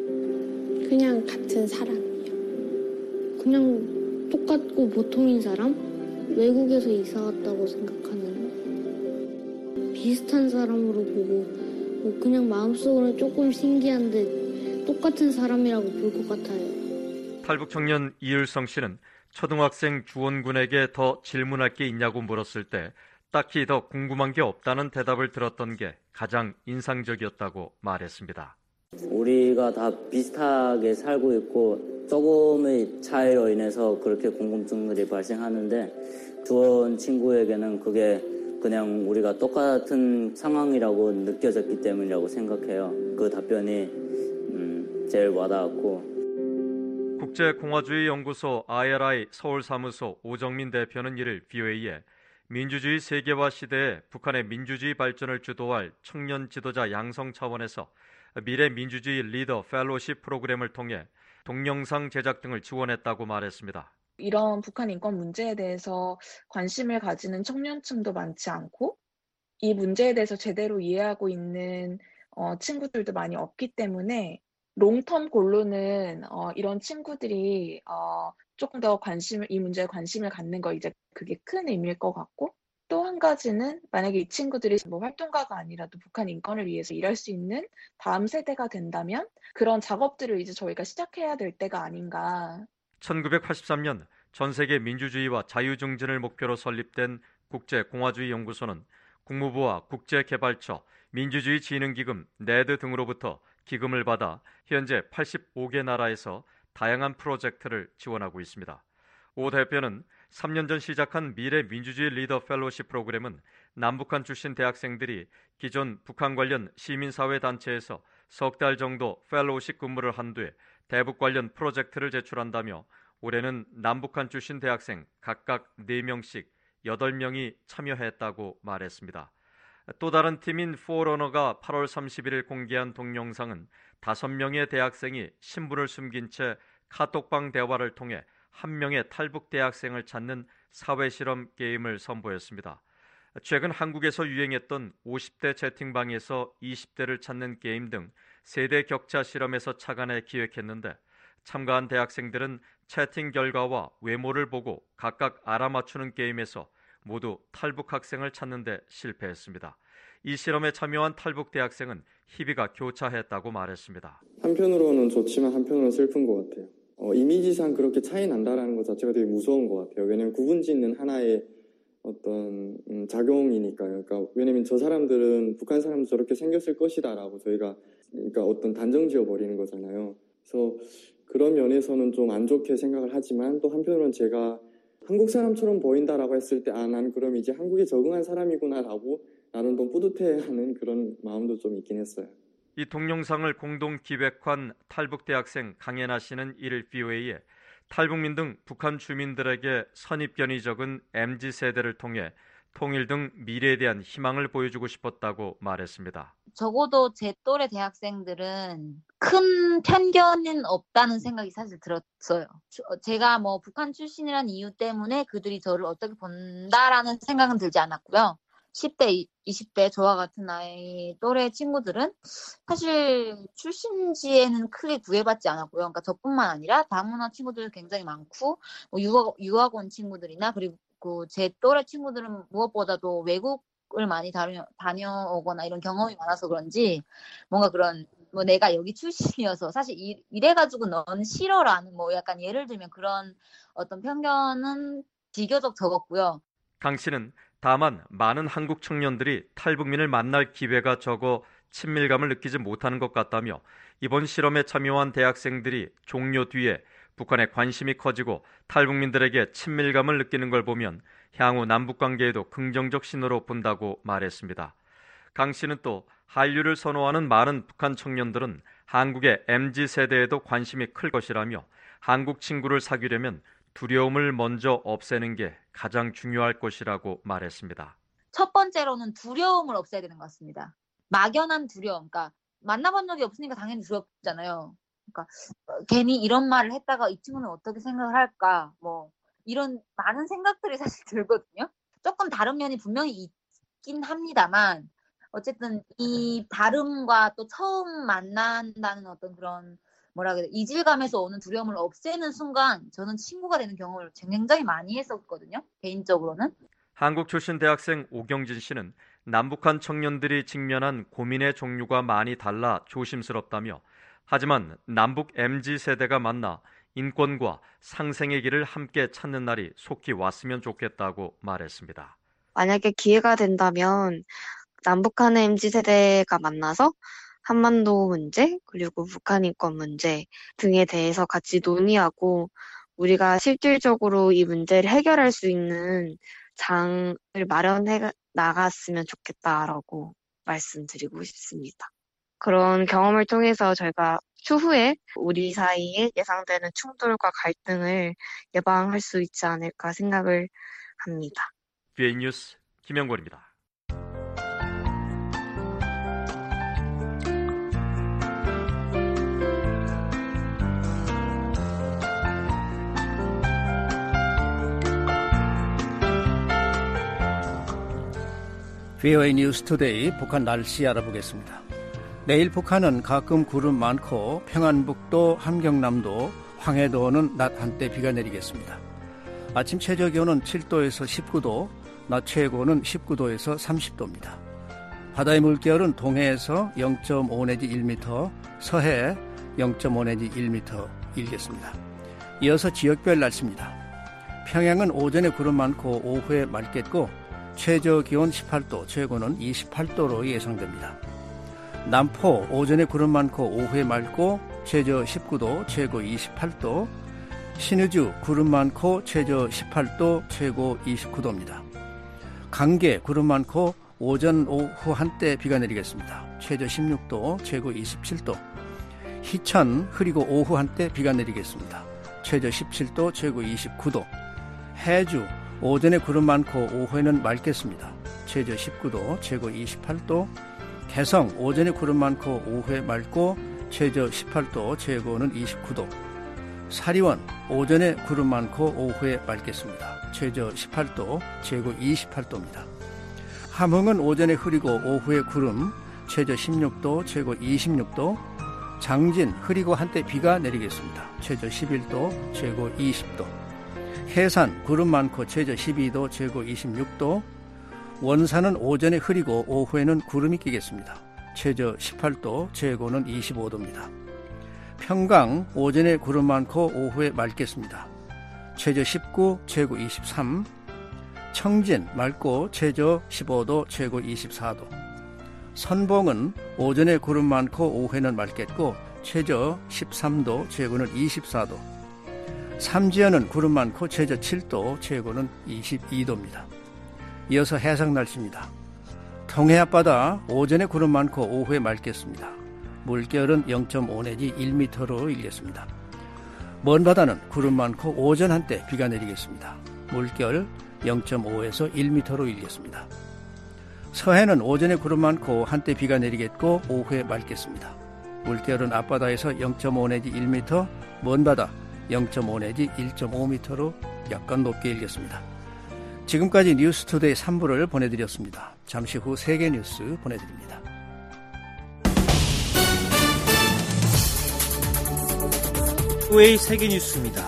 그냥 같은 사람이요. 그냥 똑같고 보통인 사람? 외국에서 이사 왔다고 생각하는 비슷한 사람으로 보고 뭐 그냥 마음속으로는 조금 신기한데 똑같은 사람이라고 볼 것 같아요.
탈북 청년 이율성 씨는 초등학생 주원군에게 더 질문할 게 있냐고 물었을 때 딱히 더 궁금한 게 없다는 대답을 들었던 게 가장 인상적이었다고 말했습니다.
우리가 다 비슷하게 살고 있고 조금의 차이로 인해서 그렇게 궁금증들이 발생하는데 주원 친구에게는 그게 그냥 우리가 똑같은 상황이라고 느껴졌기 때문이라고 생각해요. 그 답변이 음, 제일 와닿았고.
국제공화주의연구소 아이엘아이 서울사무소 오정민 대표는 이를 브이오에이에 민주주의 세계화 시대에 북한의 민주주의 발전을 주도할 청년 지도자 양성 차원에서 미래 민주주의 리더 펠로십 프로그램을 통해 동영상 제작 등을 지원했다고 말했습니다.
이런 북한 인권 문제에 대해서 관심을 가지는 청년층도 많지 않고 이 문제에 대해서 제대로 이해하고 있는 어, 친구들도 많이 없기 때문에 롱텀 골로는 어, 이런 친구들이 어, 조금 더 관심을 이 문제에 관심을 갖는 거 이제 그게 큰 의미일 것 같고 또 한 가지는 만약에 이 친구들이 뭐 활동가가 아니라도 북한 인권을 위해서 일할 수 있는 다음 세대가 된다면 그런 작업들을 이제 저희가 시작해야 될 때가 아닌가.
천구백팔십삼 년 전 세계 민주주의와 자유증진을 목표로 설립된 국제공화주의연구소는 국무부와 국제개발처, 민주주의진흥기금, 네드 등으로부터 기금을 받아 현재 팔십오 개 나라에서 다양한 프로젝트를 지원하고 있습니다. 오 대표는 삼 년 전 시작한 미래 민주주의 리더 펠로십 프로그램은 남북한 출신 대학생들이 기존 북한 관련 시민사회 단체에서 석 달 정도 펠로십 근무를 한 뒤에 대북 관련 프로젝트를 제출한다며 올해는 남북한 출신 대학생 각각 네 명씩 여덟 명이 참여했다고 말했습니다. 또 다른 팀인 포러너가 팔월 삼십일일 공개한 동영상은 다섯 명의 대학생이 신분을 숨긴 채 카톡방 대화를 통해 한 명의 탈북 대학생을 찾는 사회실험 게임을 선보였습니다. 최근 한국에서 유행했던 오십 대 채팅방에서 이십 대를 찾는 게임 등 세대 격차 실험에서 착안해 기획했는데 참가한 대학생들은 채팅 결과와 외모를 보고 각각 알아맞추는 게임에서 모두 탈북 학생을 찾는 데 실패했습니다. 이 실험에 참여한 탈북 대학생은 희비가 교차했다고 말했습니다.
한편으로는 좋지만 한편으로는 슬픈 것 같아요. 어, 이미지상 그렇게 차이 난다라는 것 자체가 되게 무서운 것 같아요. 왜냐하면 구분짓는 하나의 어떤 음, 작용이니까요. 그러니까 왜냐하면 저 사람들은 북한 사람도 저렇게 생겼을 것이다라고 저희가 그러니까 어떤 단정 지어버리는 거잖아요. 그래서 그런 면에서는 좀 안 좋게 생각을 하지만 또 한편으로는 제가 한국 사람처럼 보인다라고 했을 때 아, 난 그럼 이제 한국에 적응한 사람이구나라고 나름 좀 뿌듯해하는 그런 마음도 좀 있긴 했어요.
이 동영상을 공동 기획한 탈북 대학생 강예나 씨는 이를 브이오에이에 탈북민 등 북한 주민들에게 선입견이 적은 엠지 세대를 통해 통일 등 미래에 대한 희망을 보여주고 싶었다고 말했습니다.
적어도 제 또래 대학생들은 큰 편견은 없다는 생각이 사실 들었어요. 제가 뭐 북한 출신이라는 이유 때문에 그들이 저를 어떻게 본다라는 생각은 들지 않았고요. 십 대, 이십 대 저와 같은 나이 또래 친구들은 사실 출신지에는 크게 구애받지 않았고요. 그러니까 저뿐만 아니라 다문화 친구들 굉장히 많고 뭐 유학, 유학원 친구들이나 그리고 제 또래 친구들은 무엇보다도 외국을 많이 다녀, 다녀오거나 이런 경험이 많아서 그런지 뭔가 그런 뭐 내가 여기 출신이어서 사실 이, 이래가지고 넌 싫어라는 뭐 약간 예를 들면 그런 어떤 편견은 비교적 적었고요.
강 씨는 다만 많은 한국 청년들이 탈북민을 만날 기회가 적어 친밀감을 느끼지 못하는 것 같다며 이번 실험에 참여한 대학생들이 종료 뒤에 북한에 관심이 커지고 탈북민들에게 친밀감을 느끼는 걸 보면 향후 남북관계에도 긍정적 신호로 본다고 말했습니다. 강 씨는 또 한류를 선호하는 많은 북한 청년들은 한국의 엠지 세대에도 관심이 클 것이라며 한국 친구를 사귀려면 두려움을 먼저 없애는 게 가장 중요할 것이라고 말했습니다.
첫 번째로는 두려움을 없애야 되는 것 같습니다. 막연한 두려움, 그러니까 만나본 적이 없으니까 당연히 두렵잖아요. 그러니까 괜히 이런 말을 했다가 이 친구는 어떻게 생각을 할까, 뭐 이런 많은 생각들이 사실 들거든요. 조금 다른 면이 분명히 있긴 합니다만 어쨌든 이 다름과 또 처음 만난다는 어떤 그런 뭐라 그래 이질감에서 오는 두려움을 없애는 순간 저는 친구가 되는 경험을 굉장히 많이 했었거든요. 개인적으로는.
한국 출신 대학생 오경진 씨는 남북한 청년들이 직면한 고민의 종류가 많이 달라 조심스럽다며 하지만 남북 엠지 세대가 만나 인권과 상생의 길을 함께 찾는 날이 속히 왔으면 좋겠다고 말했습니다.
만약에 기회가 된다면 남북한의 엠지 세대가 만나서 한반도 문제 그리고 북한 인권 문제 등에 대해서 같이 논의하고 우리가 실질적으로 이 문제를 해결할 수 있는 장을 마련해 나갔으면 좋겠다라고 말씀드리고 싶습니다. 그런 경험을 통해서 저희가 추후에 우리 사이에 예상되는 충돌과 갈등을 예방할 수 있지 않을까 생각을 합니다.
비에이 뉴스 김영권입니다.
비오에이 뉴스 투데이 북한 날씨 알아보겠습니다. 내일 북한은 가끔 구름 많고 평안북도, 함경남도, 황해도는 낮 한때 비가 내리겠습니다. 아침 최저기온은 칠 도에서 십구 도, 낮 최고는 십구 도에서 삼십 도입니다. 바다의 물결은 동해에서 영 점 오 내지 일 미터, 서해 영 점 오 내지 일 미터 일겠습니다. 이어서 지역별 날씨입니다. 평양은 오전에 구름 많고 오후에 맑겠고 최저 기온 십팔 도, 최고는 이십팔 도로 예상됩니다. 남포 오전에 구름 많고 오후에 맑고 최저 십구 도, 최고 이십팔 도. 신의주 구름 많고 최저 십팔 도, 최고 이십구 도입니다. 강계 구름 많고 오전 오후 한때 비가 내리겠습니다. 최저 십육 도, 최고 이십칠 도. 희천 흐리고 오후 한때 비가 내리겠습니다. 최저 십칠 도, 최고 이십구 도. 해주 오전에 구름 많고 오후에는 맑겠습니다. 최저 십구 도, 최고 이십팔 도. 개성 오전에 구름 많고 오후에 맑고 최저 십팔 도, 최고는 이십구 도. 사리원 오전에 구름 많고 오후에 맑겠습니다. 최저 십팔 도, 최고 이십팔 도입니다. 함흥은 오전에 흐리고 오후에 구름, 최저 십육 도, 최고 이십육 도. 장진 흐리고 한때 비가 내리겠습니다. 최저 십일 도, 최고 이십 도. 해산 구름 많고 최저 십이 도, 최고 이십육 도. 원산은 오전에 흐리고 오후에는 구름이 끼겠습니다. 최저 십팔 도, 최고는 이십오 도입니다. 평강 오전에 구름 많고 오후에 맑겠습니다. 최저 십구, 최고 이십삼. 청진 맑고 최저 십오 도, 최고 이십사 도. 선봉은 오전에 구름 많고 오후에는 맑겠고 최저 십삼 도, 최고는 이십사 도. 삼지연은 구름 많고 최저 칠 도, 최고는 이십이 도입니다. 이어서 해상 날씨입니다. 동해 앞바다 오전에 구름 많고 오후에 맑겠습니다. 물결은 영 점 오 내지 일 미터로 일겠습니다. 먼 바다는 구름 많고 오전 한때 비가 내리겠습니다. 물결 영 점 오에서 일 미터로 일겠습니다. 서해는 오전에 구름 많고 한때 비가 내리겠고 오후에 맑겠습니다. 물결은 앞바다에서 영 점 오 내지 일 미터, 먼 바다 영 점 오 내지 일 점 오 미터로 약간 높게 일겠습니다. 지금까지 뉴스투데이 삼 부를 보내드렸습니다. 잠시 후 세계 뉴스 보내드립니다.
웨이 세계 뉴스입니다.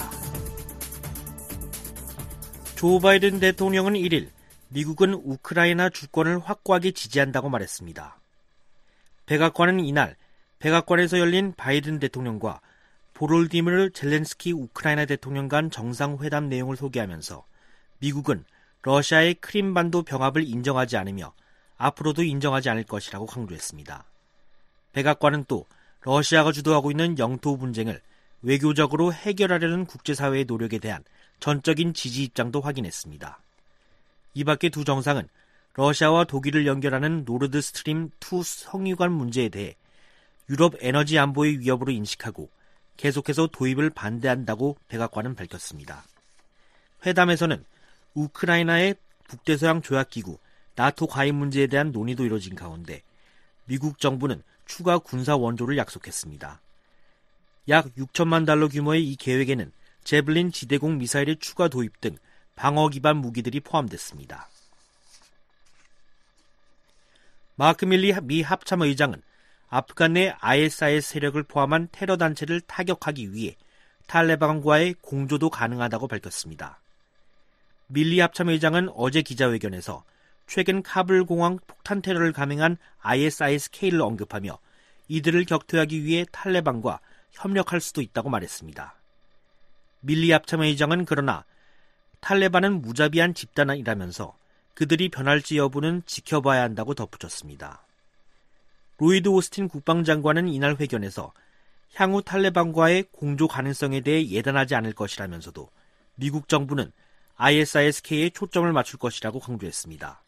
조 바이든 대통령은 일 일 미국은 우크라이나 주권을 확고하게 지지한다고 말했습니다. 백악관은 이날 백악관에서 열린 바이든 대통령과 보롤디미르 젤렌스키 우크라이나 대통령 간 정상회담 내용을 소개하면서 미국은 러시아의 크림반도 병합을 인정하지 않으며 앞으로도 인정하지 않을 것이라고 강조했습니다. 백악관은 또 러시아가 주도하고 있는 영토 분쟁을 외교적으로 해결하려는 국제사회의 노력에 대한 전적인 지지 입장도 확인했습니다. 이 밖에 두 정상은 러시아와 독일을 연결하는 노르드 스트림 투 성유관 문제에 대해 유럽 에너지 안보의 위협으로 인식하고 계속해서 도입을 반대한다고 백악관은 밝혔습니다. 회담에서는 우크라이나의 북대서양 조약기구 나토 가입 문제에 대한 논의도 이뤄진 가운데 미국 정부는 추가 군사 원조를 약속했습니다. 약 육천만 달러 규모의 이 계획에는 제블린 지대공 미사일의 추가 도입 등 방어 기반 무기들이 포함됐습니다. 마크 밀리 미 합참의장은 아프간 내 아이에스아이에스 세력을 포함한 테러 단체를 타격하기 위해 탈레반과의 공조도 가능하다고 밝혔습니다. 밀리 합참의장은 어제 기자회견에서 최근 카불 공항 폭탄 테러를 감행한 아이에스아이에스케이를 언급하며 이들을 격퇴하기 위해 탈레반과 협력할 수도 있다고 말했습니다. 밀리 합참의장은 그러나 탈레반은 무자비한 집단이라면서 그들이 변할지 여부는 지켜봐야 한다고 덧붙였습니다. 로이드 오스틴 국방장관은 이날 회견에서 향후 탈레반과의 공조 가능성에 대해 예단하지 않을 것이라면서도 미국 정부는 아이에스아이에스케이에 초점을 맞출 것이라고 강조했습니다.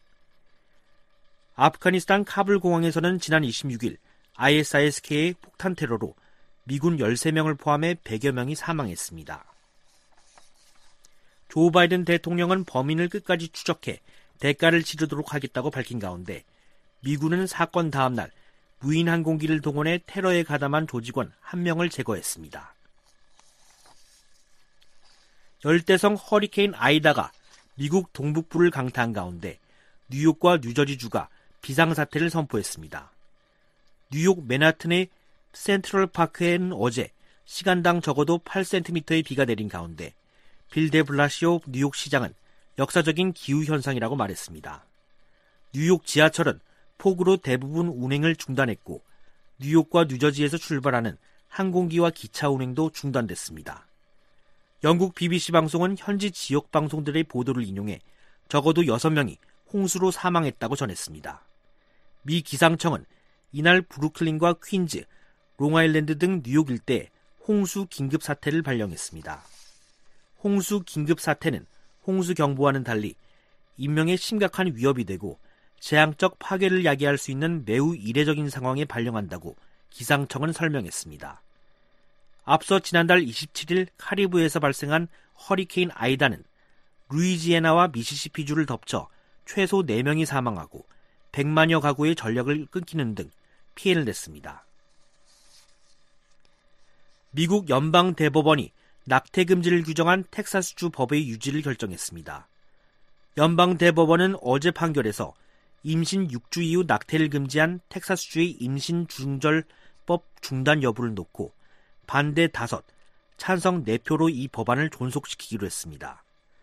아프가니스탄 카불 공항에서는 지난 이십육일 아이에스아이에스케이의 폭탄 테러로 미군 열세 명을 포함해 백여 명이 사망했습니다. 조 바이든 대통령은 범인을 끝까지 추적해 대가를 치르도록 하겠다고 밝힌 가운데 미군은 사건 다음 날 무인 항공기를 동원해 테러에 가담한 조직원 한 명을 제거했습니다. 열대성 허리케인 아이다가 미국 동북부를 강타한 가운데 뉴욕과 뉴저지주가 비상사태를 선포했습니다. 뉴욕 맨하튼의 센트럴 파크에는 어제 시간당 적어도 팔 센티미터의 비가 내린 가운데 빌 데 블라시오 뉴욕 시장은 역사적인 기후현상이라고 말했습니다. 뉴욕 지하철은 폭우로 대부분 운행을 중단했고 뉴욕과 뉴저지에서 출발하는 항공기와 기차 운행도 중단됐습니다. 영국 비비씨 방송은 현지 지역 방송들의 보도를 인용해 적어도 여섯 명이 홍수로 사망했다고 전했습니다. 미 기상청은 이날 브루클린과 퀸즈, 롱아일랜드 등 뉴욕 일대에 홍수 긴급 사태를 발령했습니다. 홍수 긴급 사태는 홍수 경보와는 달리 인명에 심각한 위협이 되고 재앙적 파괴를 야기할 수 있는 매우 이례적인 상황에 발령한다고 기상청은 설명했습니다. 앞서 지난달 이십칠일 카리브해에서 발생한 허리케인 아이다는 루이지애나와 미시시피주를 덮쳐 최소 네 명이 사망하고 백만여 가구의 전력을 끊기는 등 피해를 냈습니다. 미국 연방대법원이 낙태 금지를 규정한 텍사스주 법의 유지를 결정했습니다. 연방대법원은 어제 판결에서 임신 육 주 이후 낙태를 금지한 텍사스주의 임신 중절법 중단 여부를 놓고 반대 다섯, 찬성 네 표로 이 법안을 존속시키기로 했습니다.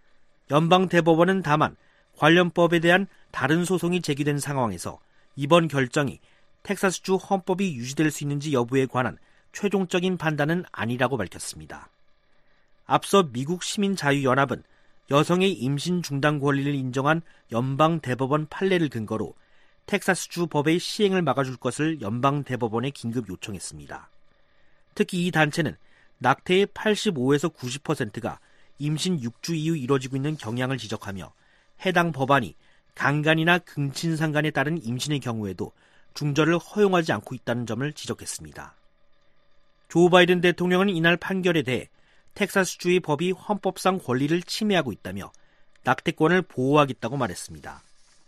연방대법원은 다만 관련 법에 대한 다른 소송이 제기된 상황에서 이번 결정이 텍사스주 헌법이 유지될 수 있는지 여부에 관한 최종적인 판단은 아니라고 밝혔습니다. 앞서 미국 시민자유연합은 여성의 임신 중단 권리를 인정한 연방대법원 판례를 근거로 텍사스주 법의 시행을 막아줄 것을 연방대법원에 긴급 요청했습니다. 특히 이 단체는 낙태의 팔십오에서 구십 퍼센트가 임신 육 주 이후 이뤄지고 있는 경향을 지적하며 해당 법안이 강간이나 근친상간에 따른 임신의 경우에도 중절을 허용하지 않고 있다는 점을 지적했습니다. 조 바이든 대통령은 이날 판결에 대해 텍사스주의 법이 헌법상 권리를 침해하고 있다며 낙태권을 보호하겠다고 말했습니다.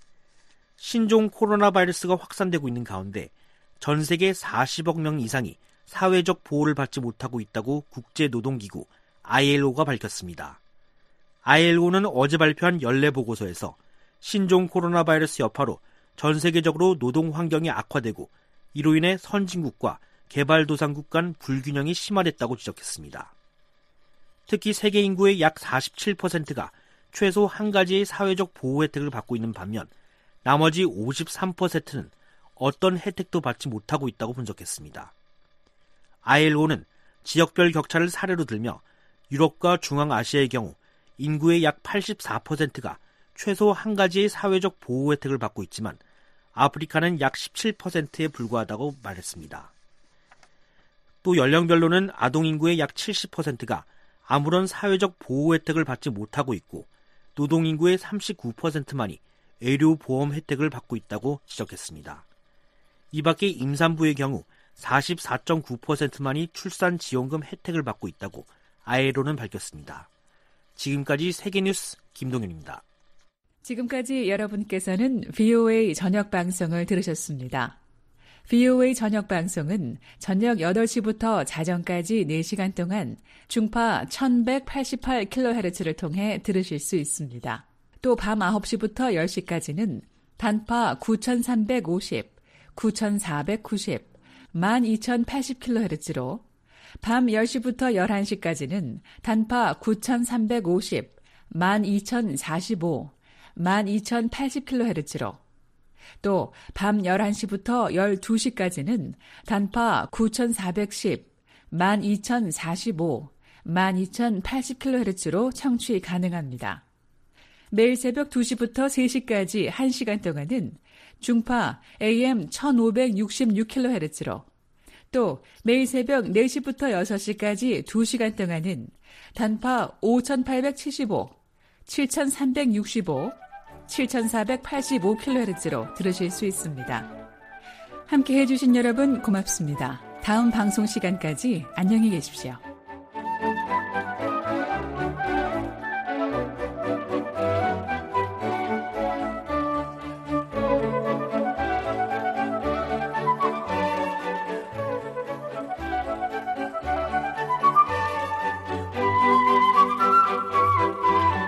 신종 코로나 바이러스가 확산되고 있는 가운데 전 세계 사십억 명 이상이 사회적 보호를 받지 못하고 있다고 국제노동기구 아이엘오가 밝혔습니다. 아이엘오는 어제 발표한 연례 보고서에서 신종 코로나 바이러스 여파로 전 세계적으로 노동 환경이 악화되고 이로 인해 선진국과 개발도상국 간 불균형이 심화됐다고 지적했습니다. 특히 세계 인구의 약 사십칠 퍼센트가 최소 한 가지의 사회적 보호 혜택을 받고 있는 반면 나머지 오십삼 퍼센트는 어떤 혜택도 받지 못하고 있다고 분석했습니다. 아이엘오는 지역별 격차를 사례로 들며 유럽과 중앙아시아의 경우 인구의 약 팔십사 퍼센트가 최소 한 가지의 사회적 보호 혜택을 받고 있지만 아프리카는 약 십칠 퍼센트에 불과하다고 말했습니다. 또 연령별로는 아동 인구의 약 칠십 퍼센트가 아무런 사회적 보호 혜택을 받지 못하고 있고 노동 인구의 삼십구 퍼센트만이 의료보험 혜택을 받고 있다고 지적했습니다. 이 밖에 임산부의 경우 사십사 점 구 퍼센트만이 출산지원금 혜택을 받고 있다고 아이엘오는 밝혔습니다. 지금까지 세계뉴스 김동윤입니다.
지금까지 여러분께서는 브이오에이 저녁 방송을 들으셨습니다. 브이오에이 저녁 방송은 저녁 여덟 시부터 자정까지 네 시간 동안 중파 천백팔십팔 킬로헤르츠를 통해 들으실 수 있습니다. 또 밤 아홉 시부터 열 시까지는 단파 구천삼백오십, 구천사백구십, 만 이천팔십 킬로헤르츠로, 밤 열 시부터 열한 시까지는 단파 구천삼백오십, 만 이천사십오, 만 이천팔십 킬로헤르츠로, 또 밤 열한 시부터 열두 시까지는 단파 구천사백십, 만 이천사십오, 만 이천팔십 킬로헤르츠로 청취 가능합니다. 매일 새벽 두 시부터 세 시까지 한 시간 동안은 중파 에이엠 천오백육십육 킬로헤르츠로, 또 매일 새벽 네 시부터 여섯 시까지 두 시간 동안은 단파 오천팔백칠십오, 칠천삼백육십오, 칠천사백팔십오 킬로헤르츠로 들으실 수 있습니다. 함께 해주신 여러분 고맙습니다. 다음 방송 시간까지 안녕히 계십시오.